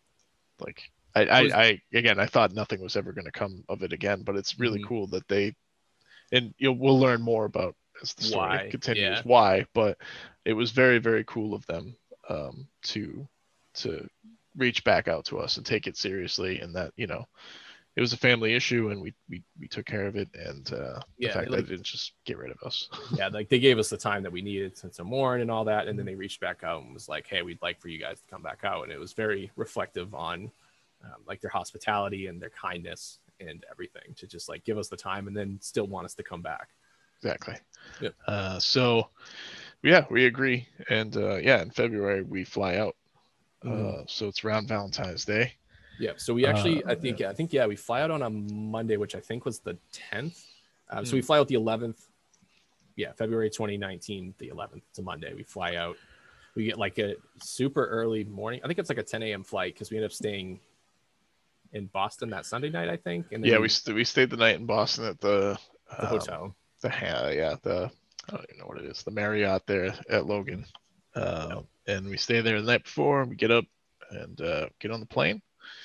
like I I, Was- I again I thought nothing was ever gonna come of it again, but it's really Mhm. cool that they and you know, we'll learn more about as the story Why? continues Yeah. why, but it was very, very cool of them um, to to reach back out to us and take it seriously, and that you know it was a family issue, and we we, we took care of it, and uh, the Yeah. They fact that like it didn't just get rid of us. yeah, like they gave us the time that we needed to, to mourn and all that, and then they reached back out and was like, "Hey, we'd like for you guys to come back out," and it was very reflective on um, like their hospitality and their kindness and everything to just like give us the time and then still want us to come back. Exactly. Yep. Uh, so yeah, we agree, and uh, yeah, in February we fly out. Mhm. Uh, so it's around Valentine's Day. Yeah, so we Uh, actually, I think, yeah. yeah, I think, yeah, we fly out on a Monday, which I think was the tenth. Uh, so we Mm. fly out the eleventh. Yeah, February twenty nineteen, the eleventh. It's a Monday. We fly out. We get like a super early morning. I think it's like a ten a.m. flight because we end up staying in Boston that Sunday night, I think, and then Yeah, we we st- we stayed the night in Boston at the the um, hotel. the ha- yeah the I don't even know what it is, the Marriott there at Logan, Yeah, uh, and we stay there the night before. We get up and uh, get on the plane.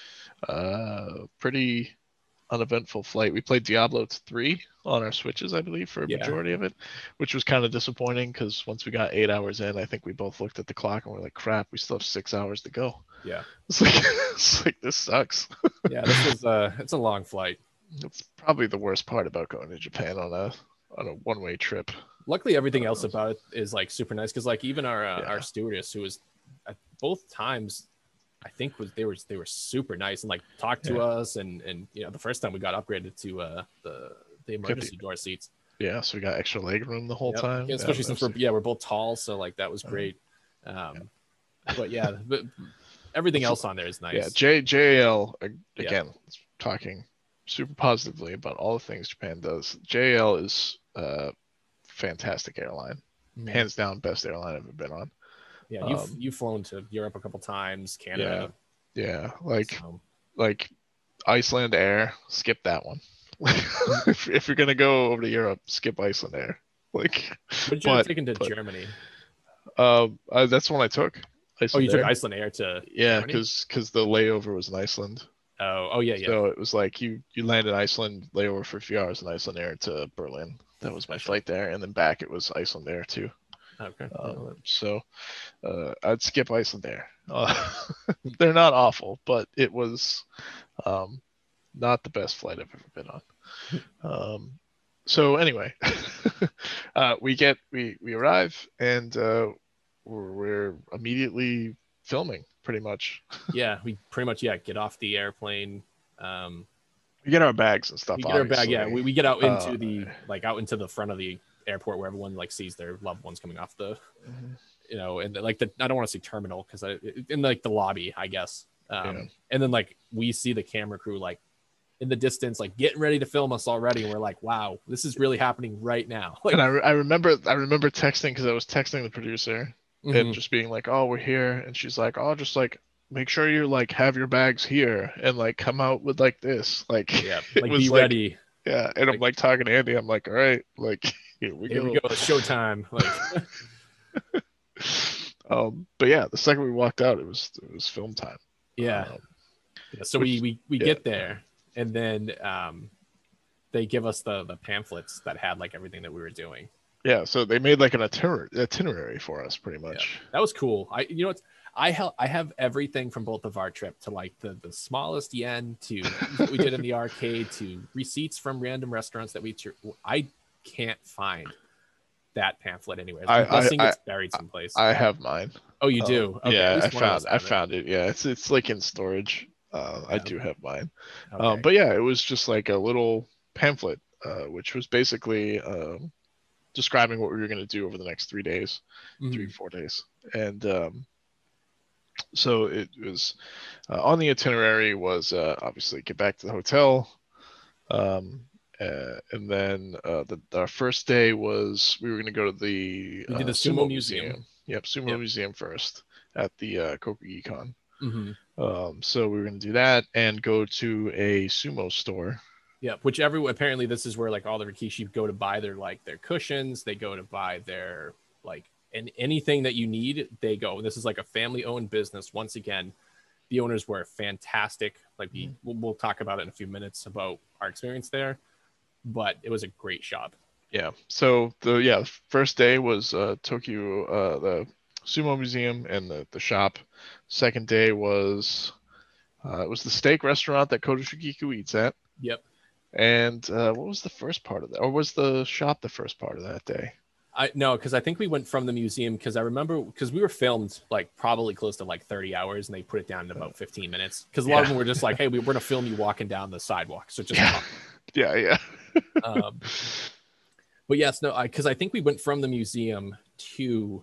Uh, pretty uneventful flight. We played Diablo three on our Switches, I believe, for a yeah, majority of it, which was kind of disappointing because once we got eight hours in, I think we both looked at the clock and we're like, "Crap, we still have six hours to go." yeah, It's like, it's like this sucks. yeah. This was uh, it's a long flight. It's probably the worst part about going to Japan on a on a one way trip. Luckily, everything else Uh, about it is like super nice because like even our uh, our yeah, stewardess who was at both times I think was they were they were super nice and like talked to yeah. us and and you know the first time we got upgraded to uh the the Got the, emergency door seats. yeah, so we got extra leg room the whole Yep. time. Yeah, Yeah, especially that since was, we're yeah we're both tall, so like that was uh, great. yeah. Um, but yeah, but everything else on there is Yeah, nice. J JL Yeah, again talking super positively about all the things Japan does. J L is a fantastic airline, Mhm. hands down best airline I've ever been on. Yeah. You've Um, you've flown to Europe a couple times, yeah, Canada. yeah, like So like Iceland Air, skip that one. if, if you're gonna go over to Europe, skip Iceland Air. Like, what did you end up but taking to but Germany? um, uh, that's the one I took, Oh, you Iceland took Air. Iceland Air to Yeah, Germany? because because the layover was in Iceland. Oh, oh yeah, yeah. So it was like you you land in Iceland, layover for a few hours in Iceland Air to Berlin. That was my Gotcha. flight there, and then back it was Iceland Air too. Okay. Um, so uh, I'd skip Iceland Air. Uh, they're not awful, but it was um, not the best flight I've ever been on. Um, so anyway, uh, we get we we arrive and uh, we're, we're immediately filming pretty much. Yeah, we pretty much yeah get off the airplane. Um, We get our bags and stuff, we get our bag. Yeah, we, obviously. we get out Uh, into the like out into the front of the airport where everyone like sees their loved ones coming off the mhm. you know and like the I don't want to say terminal because I in like the lobby I guess. Um, Yeah. and then like we see the camera crew like in the distance like getting ready to film us already, and we're like, wow, this is really happening right now. Like, And I, re- I remember I remember texting because I was texting the producer and mhm. just being like, "Oh, we're here," and she's like, "Oh, just like make sure you like have your bags here and like come out with like this." Like Yeah, it like be was like, ready. yeah. And I'm Like like talking to Andy. I'm like, "All right, like here we here we go." go, it's showtime. Like Um, but yeah, the second we walked out, it was it was film time. yeah. Um, Yeah, so we which we we yeah, get there, and then um, they give us the the pamphlets that had like everything that we were doing. yeah. So they made like an itinerary itinerary for us, pretty Yeah, much. that was cool. I you know what I have I have everything from both of our trip to like the the smallest yen to what we did in the arcade to receipts from random restaurants that we tr- I can't find that pamphlet anywhere. I I'm I guessing I, it's buried someplace. I have mine. Oh, you Um, do? Okay, at yeah, I least one of us found I have it. found it. Yeah, it's it's like in storage. Uh, I Yeah. do have mine. Um, Okay. but yeah, it was just like a little pamphlet, uh, which was basically um, describing what we were going to do over the next three days, three Mhm. four days, and um, so it was uh, on the itinerary was uh, obviously get back to the hotel, um, uh, and then uh, the, our first day was we were going to go to the We uh, did the sumo sumo museum. museum. Yep, sumo Yep. museum first at the uh, Kokugikon. Mm-hmm. Um, so we were going to do that and go to a sumo store. Yeah, which every apparently this is where like all the Rikishi go to buy their like their cushions, they go to buy their like and anything that you need, they go. This is like a family owned business. Once again, the owners were fantastic. Like we we'll, we'll talk about it in a few minutes about our experience there. but it was a great shop. Yeah. So the yeah first day was uh, Tokyo, uh, the sumo museum and the the shop. Second day was uh, it was the steak restaurant that Koto Shikiku eats at. Yep. And uh, what was the first part of that? Or was the shop the first part of that day? I no, because I think we went from the museum because I remember because we were filmed like probably close to like thirty hours and they put it down in about fifteen minutes because a lot Yeah. of them were just like, hey, we, we're gonna film you walking down the sidewalk, so just Yeah. talk. Yeah, yeah. um, but yes, no, because I, I think we went from the museum to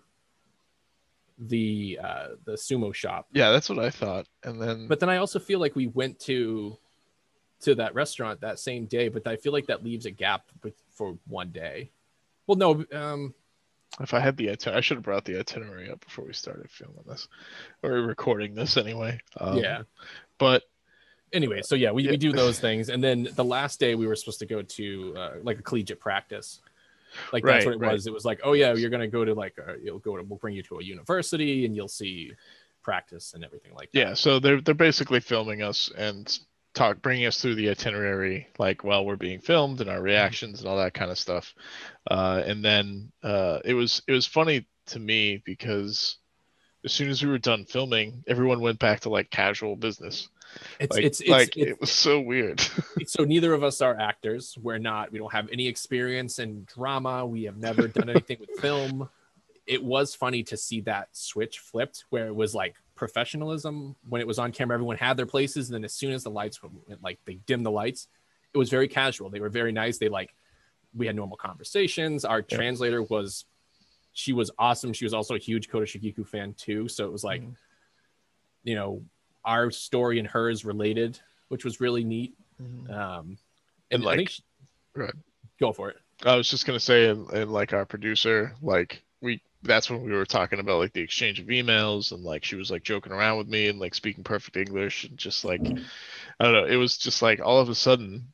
the uh, the sumo shop. Yeah, that's what I thought. And then, But then I also feel like we went to to that restaurant that same day, but I feel like that leaves a gap with, for one day. Well, no, um, if I had the itinerary, I should have brought the itinerary up before we started filming this or recording this anyway. Um, yeah. But Anyway, so yeah, we, yeah. we do those things, and then the last day we were supposed to go to uh, like a collegiate practice. Like that's Right, what it right. was. It was like, oh yeah, you're gonna go to like a, you'll go to we'll bring you to a university and you'll see practice and everything like that. Yeah, so they're they're basically filming us and talk bringing us through the itinerary like while we're being filmed and our reactions and all that kind of stuff. Uh, and then uh, it was it was funny to me because as soon as we were done filming, everyone went back to like casual business. It's like, it's it's, like it's it was so weird. so neither of us are actors. We're not. We don't have any experience in drama. We have never done anything with film. It was funny to see that switch flipped where it was like professionalism when it was on camera. Everyone had their places, and then as soon as the lights went, like they dimmed the lights, it was very casual. They were very nice. They like we had normal conversations. Our Yeah. translator was she was awesome. She was also a huge Koto Shikiku fan too. So it was like, mm-hmm. you know, our story and hers related, which was really neat. Mm-hmm. Um, and, and like, I think she, right. go for it. I was just gonna say, and, and like our producer, like we, that's when we were talking about like the exchange of emails, and like she was like joking around with me and like speaking perfect English, and just like, I don't know, it was just like all of a sudden,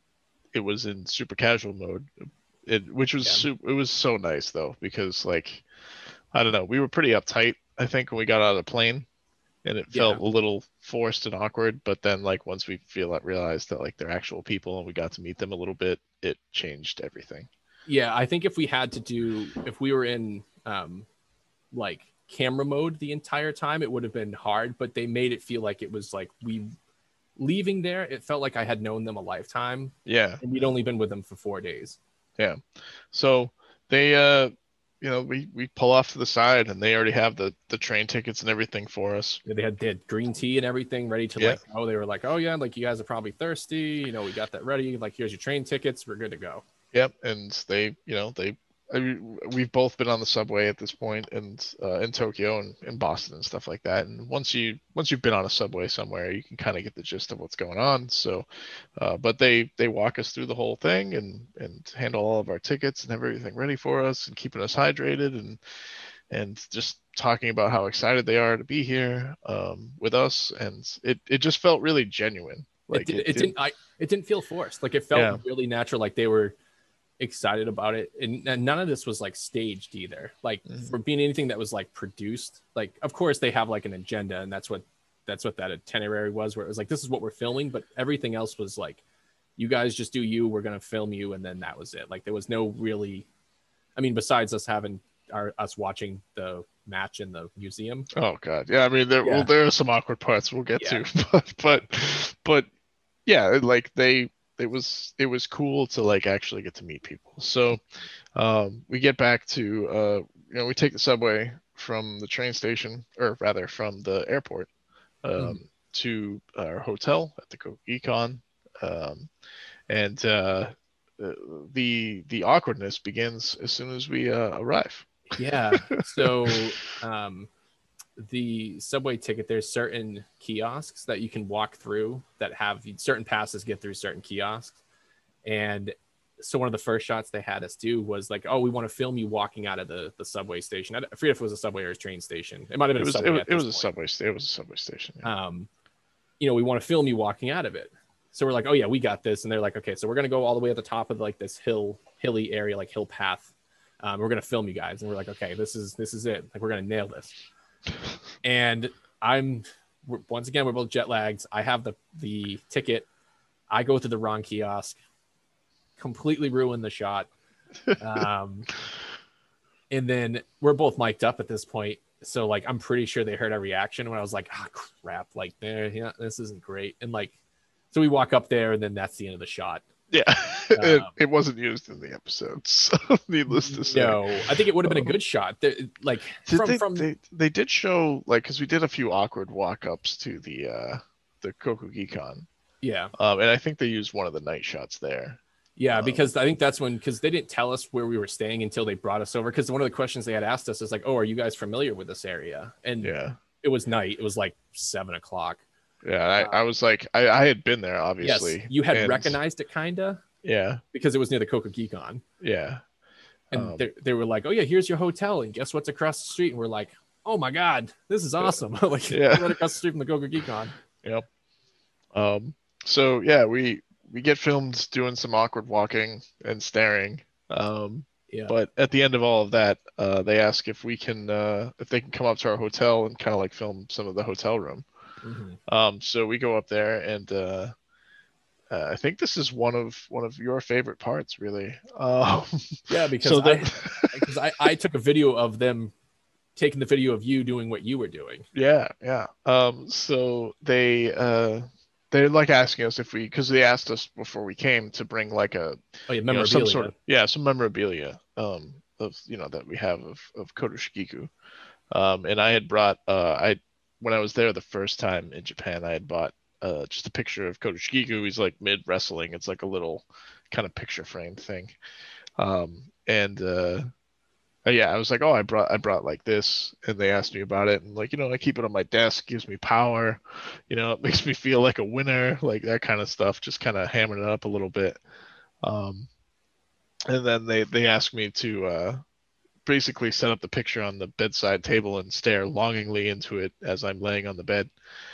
it was in super casual mode, it which was yeah. super, it was so nice though because like, I don't know, we were pretty uptight I think when we got out of the plane. And it felt yeah. a little forced and awkward, but then like once we feel that realized that like they're actual people and we got to meet them a little bit, it changed everything. Yeah, I think if we had to do, if we were in um, like camera mode the entire time, it would have been hard. But they made it feel like it was like we leaving there. It felt like I had known them a lifetime. Yeah, and we'd only been with them for four days. Yeah, so they uh. You know, we, we pull off to the side and they already have the, the train tickets and everything for us. Yeah, they had, they had green tea and everything ready to yeah. like, oh, they were like, oh yeah, like you guys are probably thirsty. You know, we got that ready. Like, here's your train tickets. We're good to go. Yep. And they, you know, they, I mean, we've both been on the subway at this point and uh, in Tokyo and in Boston and stuff like that. And once you, once you've been on a subway somewhere, you can kind of get the gist of what's going on. So, uh, but they, they walk us through the whole thing and, and handle all of our tickets and have everything ready for us and keeping us hydrated and, and just talking about how excited they are to be here um, with us. And it, it just felt really genuine. Like it, did, it, it didn't, didn't I, it didn't feel forced. Like it felt yeah. really natural. Like they were excited about it, and, and none of this was like staged either. Like mm-hmm. for being anything that was like produced, like of course they have like an agenda, and that's what that's what that itinerary was, where it was like this is what we're filming, but everything else was like you guys just do you, we're gonna film you, and then that was it. Like there was no really, I mean, besides us having our us watching the match in the museum. Oh god, yeah. I mean, there yeah. well, there are some awkward parts we'll get yeah. to, but but but yeah, like they. It was it was cool to like actually get to meet people. So um, we get back to uh, you know we take the subway from the train station, or rather from the airport, um, mm. to our hotel at the Kokugikan, um, and uh, the the awkwardness begins as soon as we uh, arrive. Yeah. So. um... the subway ticket, there's certain kiosks that you can walk through that have certain passes get through certain kiosks. And so one of the first shots they had us do was like, oh, we want to film you walking out of the, the subway station. I forget if it was a subway or a train station. It might have been it was, a subway. It was, it was a subway. It was a subway station. Yeah. Um, you know, we want to film you walking out of it. So we're like, oh yeah, we got this. And they're like, okay, so we're going to go all the way at the top of like this hill, hilly area, like hill path. Um, we're going to film you guys. And we're like, okay, this is, this is it. Like, we're going to nail this. And I'm once again, we're both jet lagged. I have the the ticket. I go to the wrong kiosk. completely ruined the shot. Um, and then we're both mic'd up at this point. So like, I'm pretty sure they heard our reaction when I was like, ah, oh, crap, like there, yeah, this isn't great. And like, so we walk up there and then that's the end of the shot. Yeah. Um, it, it wasn't used in the episode, so needless to say. No, I think it would have been a good shot. There, like Did from, they, from they they did show like because we did a few awkward walk-ups to the uh the Kokugikon. Yeah. Um, and I think they used one of the night shots there. Yeah, Um, because I think that's when, because they didn't tell us where we were staying until they brought us over. Because one of the questions they had asked us is like, "Oh, are you guys familiar with this area?" And yeah, it was night. It was like seven o'clock. yeah. I, Uh, I was like, I, I had been there obviously. Yes, you had and- recognized it, kinda, Yeah, because it was near the Kokugikon. yeah. And Um, they, they were like, "Oh yeah, here's your hotel, and guess what's across the street?" And we're like, "Oh my god, this is awesome!" like, Yeah. right across the street from the Kokugikon. Yep. Um. So yeah, we we get filmed doing some awkward walking and staring. Um. Yeah. But at the end of all of that, uh, they ask if we can, uh, if they can come up to our hotel and kind of like film some of the hotel room. Mhm. Um, so we go up there, and uh, uh, I think this is one of one of your favorite parts, really. Um, Yeah, because so I, that, because I, I took a video of them taking the video of you doing what you were doing. yeah, yeah. Um, so they uh, they're like asking us if we, because they asked us before we came to bring like a Oh yeah, you know, memorabilia. some sort of yeah, some memorabilia um of you know that we have of of Koto Shikiku. Um, and I had brought uh I when I was there the first time in Japan, I had bought uh just a picture of Koto Shikiku. He's like mid wrestling. It's like a little kind of picture frame thing. Um, and uh uh, yeah, I was like, oh, I brought I brought like this, and they asked me about it, and like, you know, I keep it on my desk, gives me power, you know, it makes me feel like a winner, like that kind of stuff, just kind of hammering it up a little bit. Um, and then they they asked me to uh, basically set up the picture on the bedside table and stare longingly into it as I'm laying on the bed.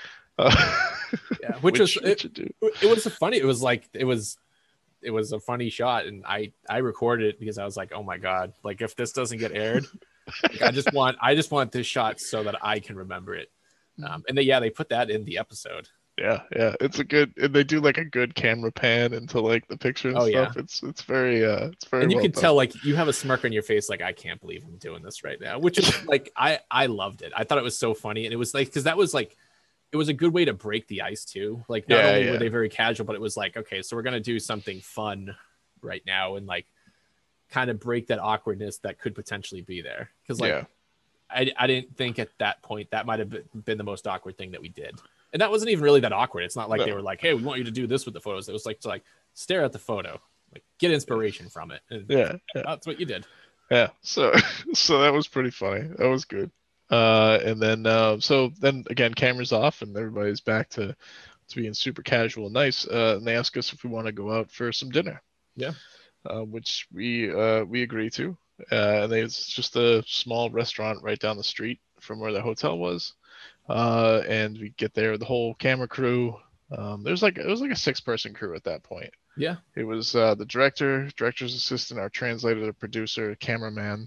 Uh, Yeah, which, was which it, you do. it was funny. It was like it was it was a funny shot, and I I recorded it because I was like, oh my god, like if this doesn't get aired, like, I just want I just want this shot so that I can remember it. Um, and they yeah they put that in the episode. Yeah, yeah, it's a good, and they do like a good camera pan into like the picture and Oh, stuff. yeah. It's it's very uh, it's very. And you well can done. tell like you have a smirk on your face, like I can't believe I'm doing this right now. Which is like I I loved it. I thought it was so funny, and it was like because that was like it was a good way to break the ice too. Like not Yeah, only yeah. were they very casual, but it was like okay, so we're gonna do something fun right now, and like kind of break that awkwardness that could potentially be there. Because like yeah, I I didn't think at that point that might have been the most awkward thing that we did. And that wasn't even really that awkward. It's not like No. they were like, "Hey, we want you to do this with the photos." It was like to like stare at the photo, like get inspiration from it. And yeah, yeah, that's what you did. yeah. So so that was pretty funny. That was good. Uh, and then uh, so then again, cameras off, and everybody's back to to being super casual and nice. Uh, and they ask us if we want to go out for some dinner. Yeah. Uh, which we uh, we agree to. Uh, and they, it's just a small restaurant right down the street from where the hotel was. Uh, and we get there, the whole camera crew. Um, there's like it was like a six person crew at that point. Yeah. It was uh, the director, director's assistant, our translator, the producer, cameraman,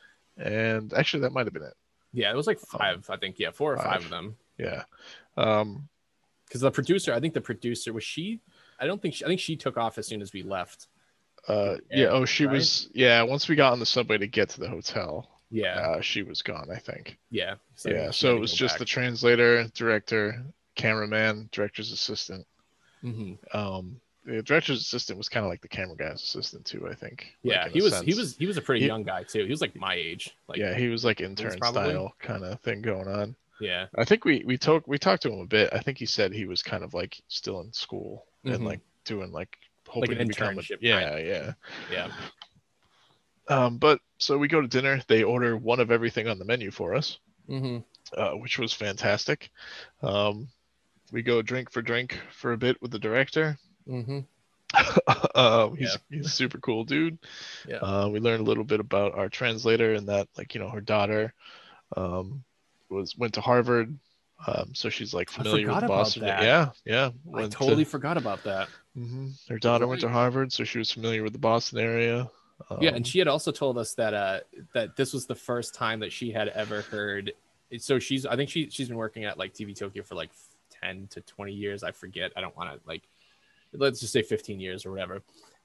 and actually that might have been it. Yeah, it was like five, I think. Yeah, four or five, Five. of them. Yeah. Um, Because the producer, I think the producer was she. I don't think she, I think she took off as soon as we left. uh, Yeah, yeah. Oh, she right? was. Yeah. Once we got on the subway to get to the hotel, Yeah, uh, she was gone, I think. yeah, so Yeah. she So had it to was go just back. the translator, director, cameraman, director's assistant. Mhm. Um, the director's assistant was kind of like the camera guy's assistant too, I think. like, Yeah, in he a was he sense. was he was a pretty He- young guy too. He was like my age. Like yeah, he was like intern probably. style kind of thing going on. yeah, I think we we talked we talked to him a bit. I think he said he was kind of like still in school and Mhm. like doing like hoping an to become a, internship yeah, kind yeah. yeah. Um, but so we go to dinner. They order one of everything on the menu for us, Mm-hmm. uh, which was fantastic. Um, we go drink for drink for a bit with the director. Mm-hmm. um, he's Yeah. he's a super cool dude. Yeah. Uh, we learned a little bit about our translator and that, like, you know, her daughter um, was went to Harvard, um, so she's like familiar with forgot the about Boston. that. Yeah, yeah. I went totally To, forgot about that. hmm Her daughter went to Right. Harvard, so she was familiar with the Boston area. Um, Yeah, and she had also told us that uh that this was the first time that she had ever heard. So she's I think she she's been working at like T V Tokyo for like ten to twenty years. I forget. I don't want to like let's just say fifteen years or whatever.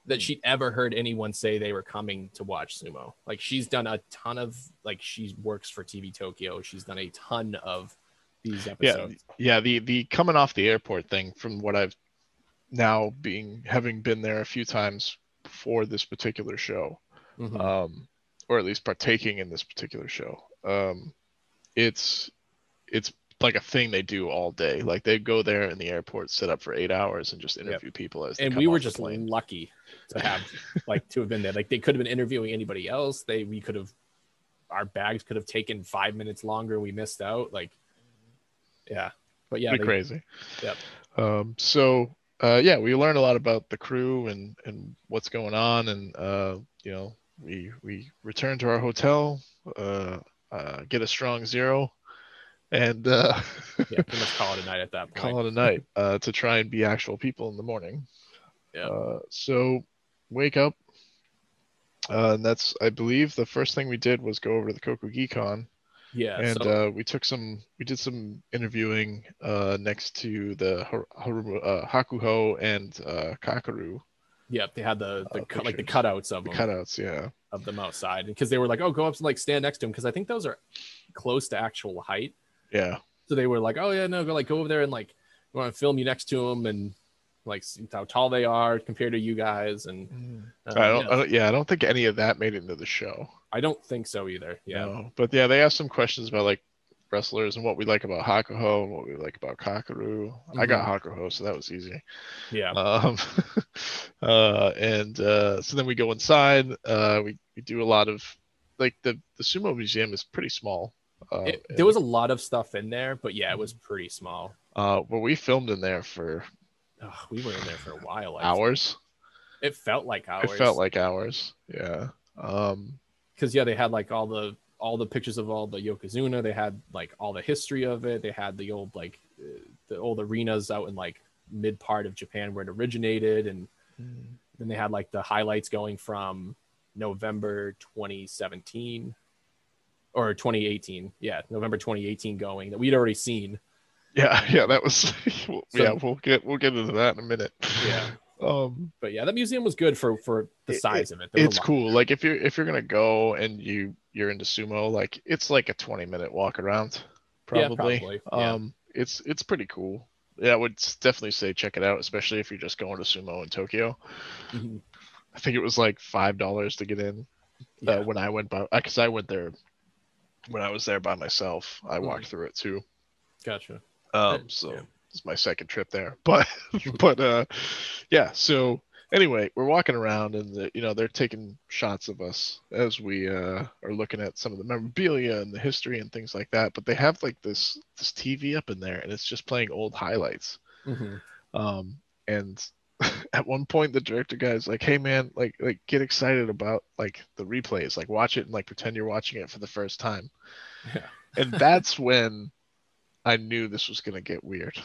that she'd ever heard anyone say they were coming to watch sumo. Like she's done a ton of like she works for T V Tokyo. She's done a ton of these episodes. Yeah, yeah. The the coming off the airport thing, from what I've now being having been there a few times for this particular show, Mm-hmm. um, or at least partaking in this particular show, um, it's it's like a thing they do all day. Like they go there in the airport, sit up for eight hours, and just interview yep. people as they and come we were off just the plane. lucky to have like to have been there. Like they could have been interviewing anybody else. They we could have our bags could have taken five minutes longer. We missed out. Like yeah, but yeah, Pretty they, crazy. Yep. Um, so uh, yeah, we learned a lot about the crew and and what's going on, and uh, you know, we we return to our hotel, uh, uh, get a strong zero. And uh, yeah, pretty much call it a night at that point. Call it a night uh, to try and be actual people in the morning. Yeah. Uh, so wake up, uh, and that's I believe the first thing we did was go over to the Kokugikon. Yeah. And so... uh, we took some, we did some interviewing uh, next to the Haru, uh, Hakuho and uh, Kakaru. Yep, they had the the uh, cut, like the cutouts of the them. Cutouts, yeah. Of them outside, because they were like, "Oh, go up and like stand next to him," because I think those are close to actual height. Yeah. So they were like, "Oh yeah, no, go like go over there and like we want to film you next to them and like see how tall they are compared to you guys." And um, I, don't, yeah. I don't, yeah, I don't think any of that made it into the show. I don't think so either. Yeah. No. But yeah, they asked some questions about like wrestlers and what we like about Hakuho and what we like about Kakaru. Mm-hmm. I got Hakuho, so that was easy. Yeah. Um, uh, and uh, so then we go inside. Uh, we, we do a lot of like the, the sumo museum is pretty small. Uh, it, there was a lot of stuff in there, but yeah, it was pretty small. Uh, well, we filmed in there for oh, we were in there for a while. I hours. Think. It felt like hours. It felt like hours. Yeah. Um, because yeah, they had like all the all the pictures of all the Yokozuna. They had like all the history of it. They had the old like uh, the old arenas out in like mid part of Japan where it originated, and mm. then they had like the highlights going from November twenty seventeen or twenty eighteen. Yeah, November twenty eighteen going that we'd already seen. Yeah, yeah, that was so, yeah. We'll get we'll get into that in a minute. Yeah. Um, but yeah, that museum was good for for the size it, of it. There it's cool. Like if you're if you're gonna go and you you're into sumo, like it's like a twenty minute walk around, probably. Yeah, probably. Yeah. Um, it's it's pretty cool. Yeah, I would definitely say check it out, especially if you're just going to sumo in Tokyo. Mm-hmm. I think it was like five dollars to get in uh, yeah. when I went by, because I went there when I was there by myself. I mm-hmm. walked through it too. Gotcha. Um, so. Yeah. It's my second trip there, but but uh yeah, so anyway, we're walking around and the, you know, they're taking shots of us as we uh are looking at some of the memorabilia and the history and things like that, but they have like this this T V up in there and it's just playing old highlights. Mm-hmm. Um and at one point the director guy's like, hey man, like like get excited about like the replays, like watch it and like pretend you're watching it for the first time. Yeah. And that's when I knew this was gonna get weird.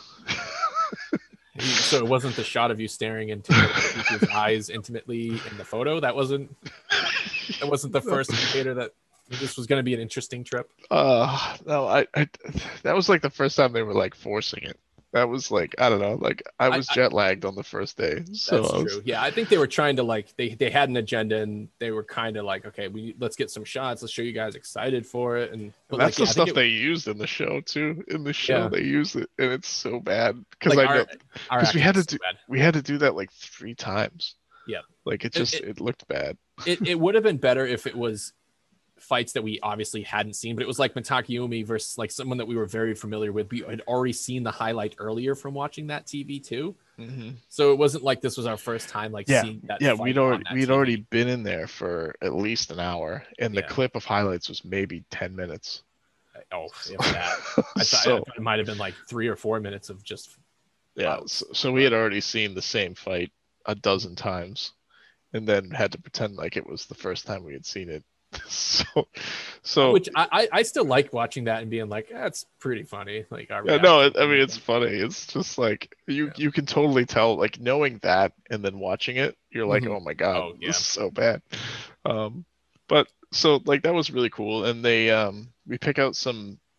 So it wasn't the shot of you staring into his eyes intimately in the photo. That wasn't. That wasn't the first indicator that this was gonna be an interesting trip. Uh no, I, I that was like the first time they were like forcing it. That was like, I don't know, like I was I, jet lagged on the first day. So that's was... true. Yeah, I think they were trying to like they they had an agenda and they were kind of like, okay, we let's get some shots. Let's show you guys excited for it. And but that's like, the yeah, stuff it, they used in the show too. In the show, yeah. they used it, and it's so bad because like I know because we had to so do bad. we had to do that like three times. Yeah, like it just it, it, it looked bad. It it would have been better if it was fights that we obviously hadn't seen, but it was like Mitakeumi versus like someone that we were very familiar with. We had already seen the highlight earlier from watching that T V too. Mm-hmm. So it wasn't like this was our first time like yeah. seeing that. Yeah, we'd already we'd T V. already been in there for at least an hour, and the yeah. clip of highlights was maybe ten minutes. Oh, if that. I thought so, it might have been like three or four minutes of just. Yeah, wow. so, so we had already seen the same fight a dozen times, and then had to pretend like it was the first time we had seen it. so so which I, I still like watching that and being like, that's pretty funny. Like our yeah, no, it, I mean it's funny. It's just like you yeah. you can totally tell, like knowing that and then watching it, you're like, mm-hmm. oh my god, oh, yeah. this is so bad. Um, but so like that was really cool, and they um we pick out some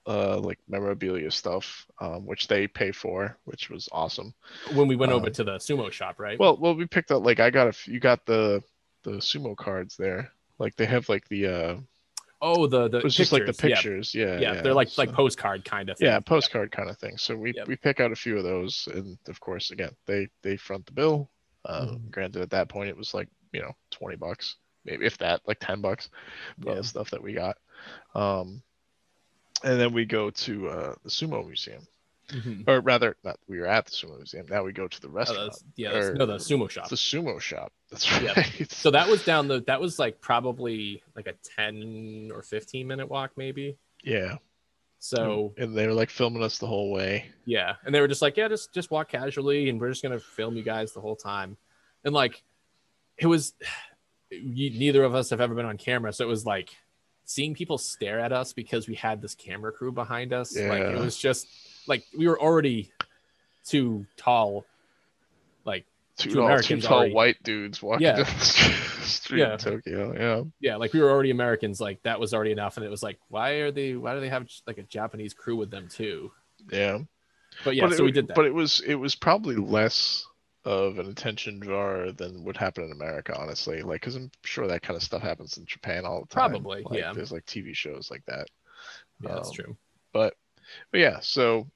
uh, like memorabilia stuff, um, which they pay for, which was awesome. When we went over Um, to the sumo shop, right? well, well, we picked up like I got a f- you got the the sumo cards there. Like they have like the uh, Oh, the the it was just like the pictures. Yeah, pictures. Yeah, yeah. They're yeah. like like So, postcard kind of yeah, thing. Yep. postcard kind of thing. So we Yep. we pick out a few of those, and of course, again, they they front the bill. Uh, Mhm. Granted, at that point, it was like you know twenty bucks, maybe if that, like ten bucks for all Yeah. the stuff that we got. Um, and then we go to uh, the sumo museum, Mhm. or rather, not we were at the sumo museum. Now we go to the Oh, restaurant, that's, yeah, that's, or no, the sumo shop. the sumo shop. That's Yep. right. So that was down the that was like probably like a ten or fifteen minute walk, maybe. Yeah. So And they were like filming us the whole way. yeah, and they were just like, yeah, just just walk casually, and we're just gonna film you guys the whole time, and like, it was, you, neither of us have ever been on camera, so it was like seeing people stare at us because we had this camera crew behind us. Yeah. Like it was just like we were already too tall, like Two, two tall, two Americans tall already. white dudes walking Yeah. down the street Yeah. in Tokyo. Yeah. Yeah, like we were already Americans, like that was already enough, and it was like, why are they? Why do they have like a Japanese crew with them too? Yeah. But yeah, But so it, we did that. but it was it was probably less of an attention drawer than would happen in America, honestly. Like, because I'm sure that kind of stuff happens in Japan all the time. Probably, like, yeah. There's like T V shows like that. Yeah, that's Um, true. But, but yeah, so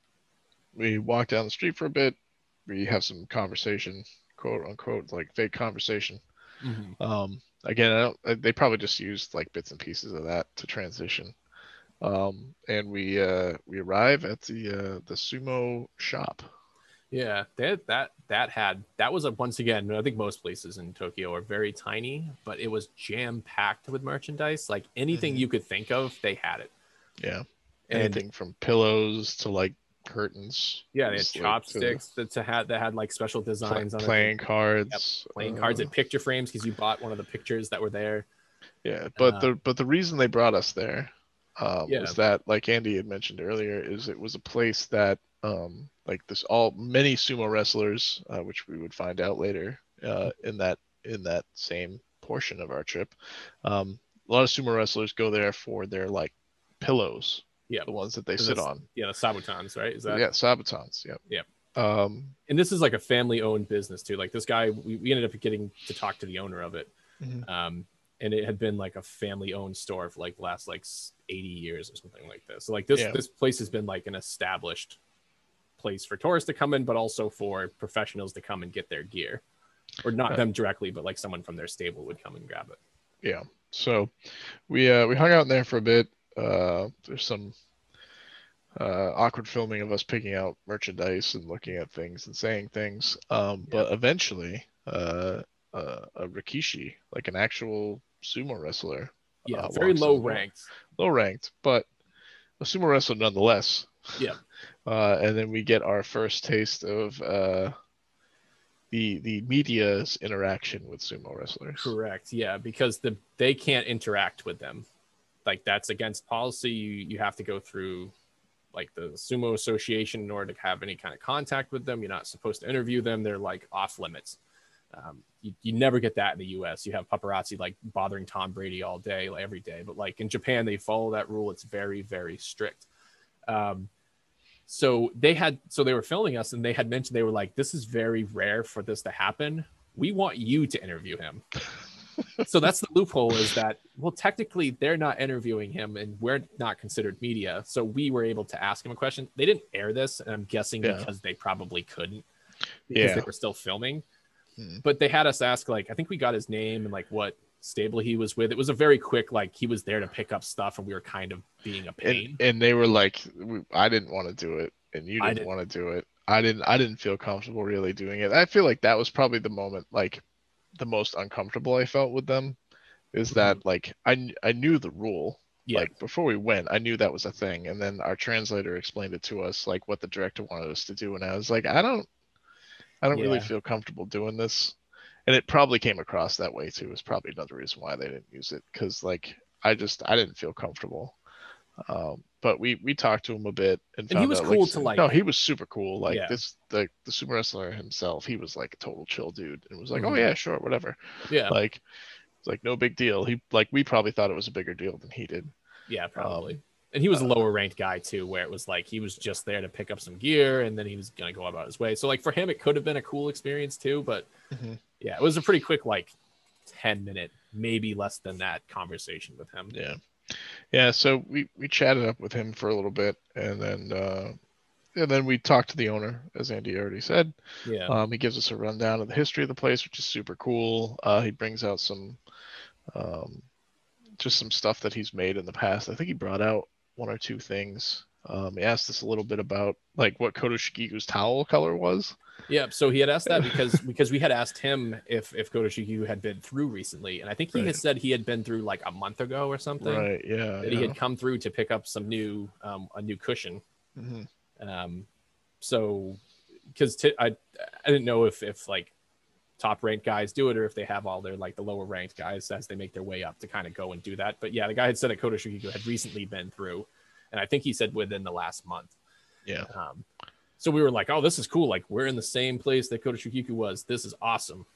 we walk down the street for a bit. We have some conversation, quote unquote, like fake conversation. Mhm. Um, again, I don't, they probably just used like bits and pieces of that to transition. Um, and we uh, we arrive at the uh, the sumo shop. Yeah, that that that had that was a, once again. I think most places in Tokyo are very tiny, but it was jam packed with merchandise. Like anything Mhm. you could think of, they had it. Yeah, And anything from pillows to like curtains. yeah, they had Just, like, to chopsticks that to had that had like special pl- designs on it. playing Yep, cards. playing uh, cards and picture frames because you bought one of the pictures that were there. Yeah, but Uh, the but the reason they brought us there um, Yeah. was that, like Andy had mentioned earlier, is it was a place that um, like this all many sumo wrestlers, uh, which we would find out later uh, in that in that same portion of our trip. Um, a lot of sumo wrestlers go there for their like pillows, Yeah, the ones that they the- sit on. yeah, the sabutons, right? Is that Yeah, sabatons. Yep. Yep. Um, And this is like a family owned business too. Like this guy, we, we ended up getting to talk to the owner of it. Mhm. Um, and it had been like a family owned store for like the last like eighty years or something like this. So like this, Yeah. this place has been like an established place for tourists to come in, but also for professionals to come and get their gear, or not Yeah. them directly, but like someone from their stable would come and grab it. Yeah. So we uh, we hung out in there for a bit. Uh, there's some uh, awkward filming of us picking out merchandise and looking at things and saying things. Um, but eventually, uh, uh, a Rikishi, like an actual sumo wrestler, Yeah, uh, very walks in low the door. ranked. low ranked, but a sumo wrestler nonetheless. Yeah. Uh, and then we get our first taste of uh, the the media's interaction with sumo wrestlers. Correct. Yeah, because the they can't interact with them. Like that's against policy. You you have to go through like the sumo association in order to have any kind of contact with them. You're not supposed to interview them. They're like off limits. Um, you, you never get that in the U S. You have paparazzi like bothering Tom Brady all day, like every day. But like in Japan, they follow that rule. It's very, very strict. Um, so they had, so they were filming us and they had mentioned, they were like, this is very rare for this to happen. We want you to interview him. So that's the loophole, is that, well, technically they're not interviewing him and we're not considered media. So we were able to ask him a question. They didn't air this, and I'm guessing Yeah. because they probably couldn't, because Yeah. they were still filming. Hmm. But they had us ask, like, I think we got his name and like what stable he was with. It was a very quick, like, he was there to pick up stuff and we were kind of being a pain. And, and they were like, I didn't want to do it, and you I didn't didn't. want to do it. I didn't. I didn't feel comfortable really doing it. I feel like that was probably the moment, like, the most uncomfortable I felt with them, is that like I I knew the rule. Yeah. Like before we went, I knew that was a thing, and then our translator explained it to us, like what the director wanted us to do, and I was like, I don't, I don't really Yeah. feel comfortable doing this, and it probably came across that way too. Is probably another reason why they didn't use it, because like I just I didn't feel comfortable. Um, but we we talked to him a bit, and, And he found was out, cool like, to, like- no, he was super cool. Like Yeah. this, the the sumo wrestler himself, he was like a total chill dude, and was like, Mhm. oh yeah, sure, whatever. Yeah. Like it's like no big deal. He like we probably thought it was a bigger deal than he did. Yeah, probably. Um, And he was a Uh, lower ranked guy too, where it was like he was just there to pick up some gear and then he was gonna go about his way. So like for him, it could have been a cool experience too. But mhm. yeah, it was a pretty quick, like ten minute, maybe less than that conversation with him. Yeah. Yeah. So we, we chatted up with him for a little bit, and then uh, and then we talked to the owner, as Andy already said. Yeah. Um, he gives us a rundown of the history of the place, which is super cool. Uh, he brings out some um, just some stuff that he's made in the past. I think he brought out one or two things. Um, he asked us a little bit about like what Koto Shikigu's towel color was. Yeah. So he had asked that because because we had asked him if if Koto Shikigu had been through recently, and I think he Right. had said he had been through like a month ago or something. Right. Yeah. That yeah. he had come through to pick up some new um, a new cushion. hmm Um, so because t- I I didn't know if if like top ranked guys do it or if they have all their like the lower ranked guys as they make their way up to kind of go and do that. But yeah, the guy had said that Koto Shikigu had recently been through, and I think he said within the last month. Yeah. Um, so we were like, oh, this is cool. Like we're in the same place that Koto Shikiku was. This is awesome.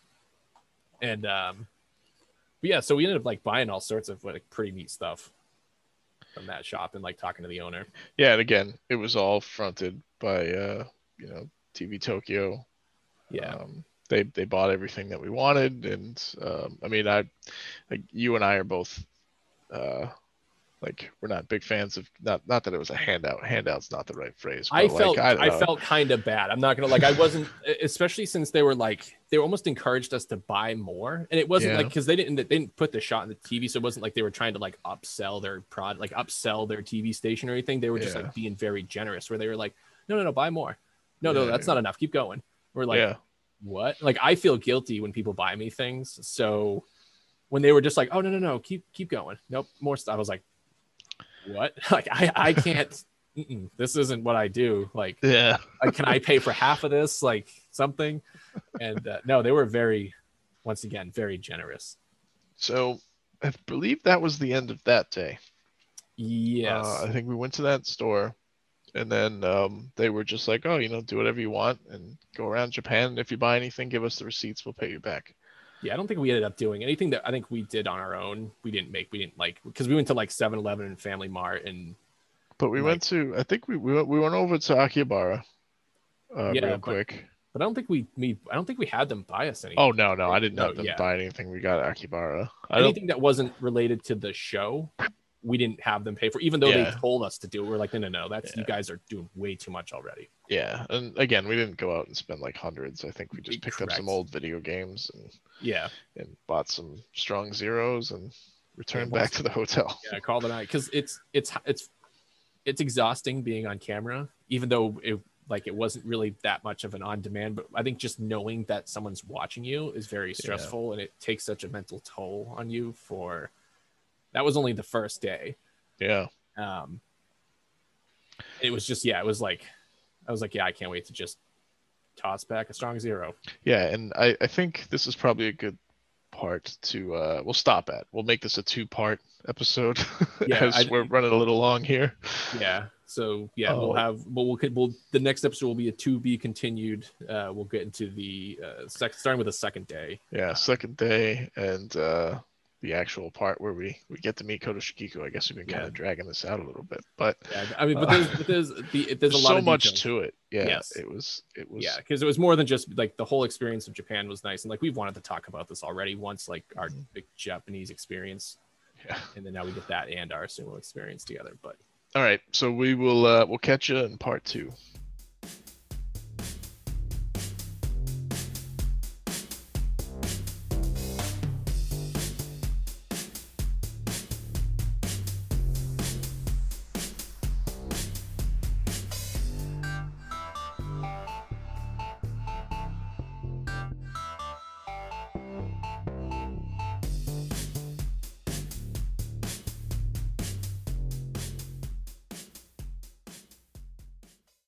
And um, but yeah, so we ended up like buying all sorts of like pretty neat stuff from that shop and like talking to the owner. Yeah. And again, it was all fronted by uh, you know T V Tokyo. Yeah. Um, they they bought everything that we wanted, and um, I mean, I like you and I are both uh, like we're not big fans of not not that it was a handout. Handout's not the right phrase. But I like, felt I, I, don't know. felt kind of bad. I'm not gonna like I wasn't especially since they were like they almost encouraged us to buy more, and it wasn't Yeah. like because they didn't they didn't put the shot in the T V, so it wasn't like they were trying to like upsell their prod like upsell their T V station or anything. They were just Yeah. like being very generous, where they were like, no no no buy more, no no Yeah, that's yeah. not enough, keep going. We're like, yeah. what? Like I feel guilty when people buy me things, so when they were just like, oh no no no keep keep going, nope more stuff, I was like, what? Like I I can't. Mm-mm, this isn't what I do. Like, Yeah. like, can I pay for half of this? Like something? And uh, no, they were very, once again, very generous. So I believe that was the end of that day. Yes. Uh, I think we went to that store, and then um, they were just like, "Oh, you know, do whatever you want and go around Japan. If you buy anything, give us the receipts. We'll pay you back." Yeah, I don't think we ended up doing anything that I think we did on our own. We didn't make, we didn't like, because we went to like seven eleven and Family Mart and But we Like- went to, I think we we went, we went over to Akihabara, uh, Yeah, real but- quick. but I don't think we, we I don't think we had them buy us anything. Oh no, no, I didn't No, have them yeah. buy anything. We got Akibara. I don't. Anything that wasn't related to the show, we didn't have them pay for, even though Yeah. they told us to do it. We're like, no, no, no, that's you Yeah. guys are doing way too much already. Yeah, and again, we didn't go out and spend like hundreds. I think we just picked up some Correct. old video games and Yeah. and bought some strong zeros and returned Yeah, back to the hotel. Yeah, I called it night because it's it's it's it's exhausting being on camera, even though it like it wasn't really that much of an on demand. But I think just knowing that someone's watching you is very stressful, and it takes such a mental toll on you. For that was only the first day. Yeah. Um, it was just yeah, it was like I was like yeah, I can't wait to just toss back a strong zero. Yeah, and I, I think this is probably a good part to uh we'll stop at. We'll make this a two part episode Yeah, as I- we're running a little long here. Yeah. So yeah, we'll Oh. have well we'll we'll the next episode will be a to be continued. Uh, we'll get into the uh, sec- starting with the second day. Yeah, second day and uh the actual part where we we get to meet Koto Shikiku. I guess we've been kind Yeah. of dragging this out a little bit, but Yeah, I mean, but Uh, there's but there's the there's, there's a lot so of much details. to it. Yeah, Yes. it was it was Yeah, because it was more than just like the whole experience of Japan was nice, and like we've wanted to talk about this already once, like our Mhm. big Japanese experience, yeah. and then now we get that and our sumo experience together. But All right, so we will uh we'll catch you in part two.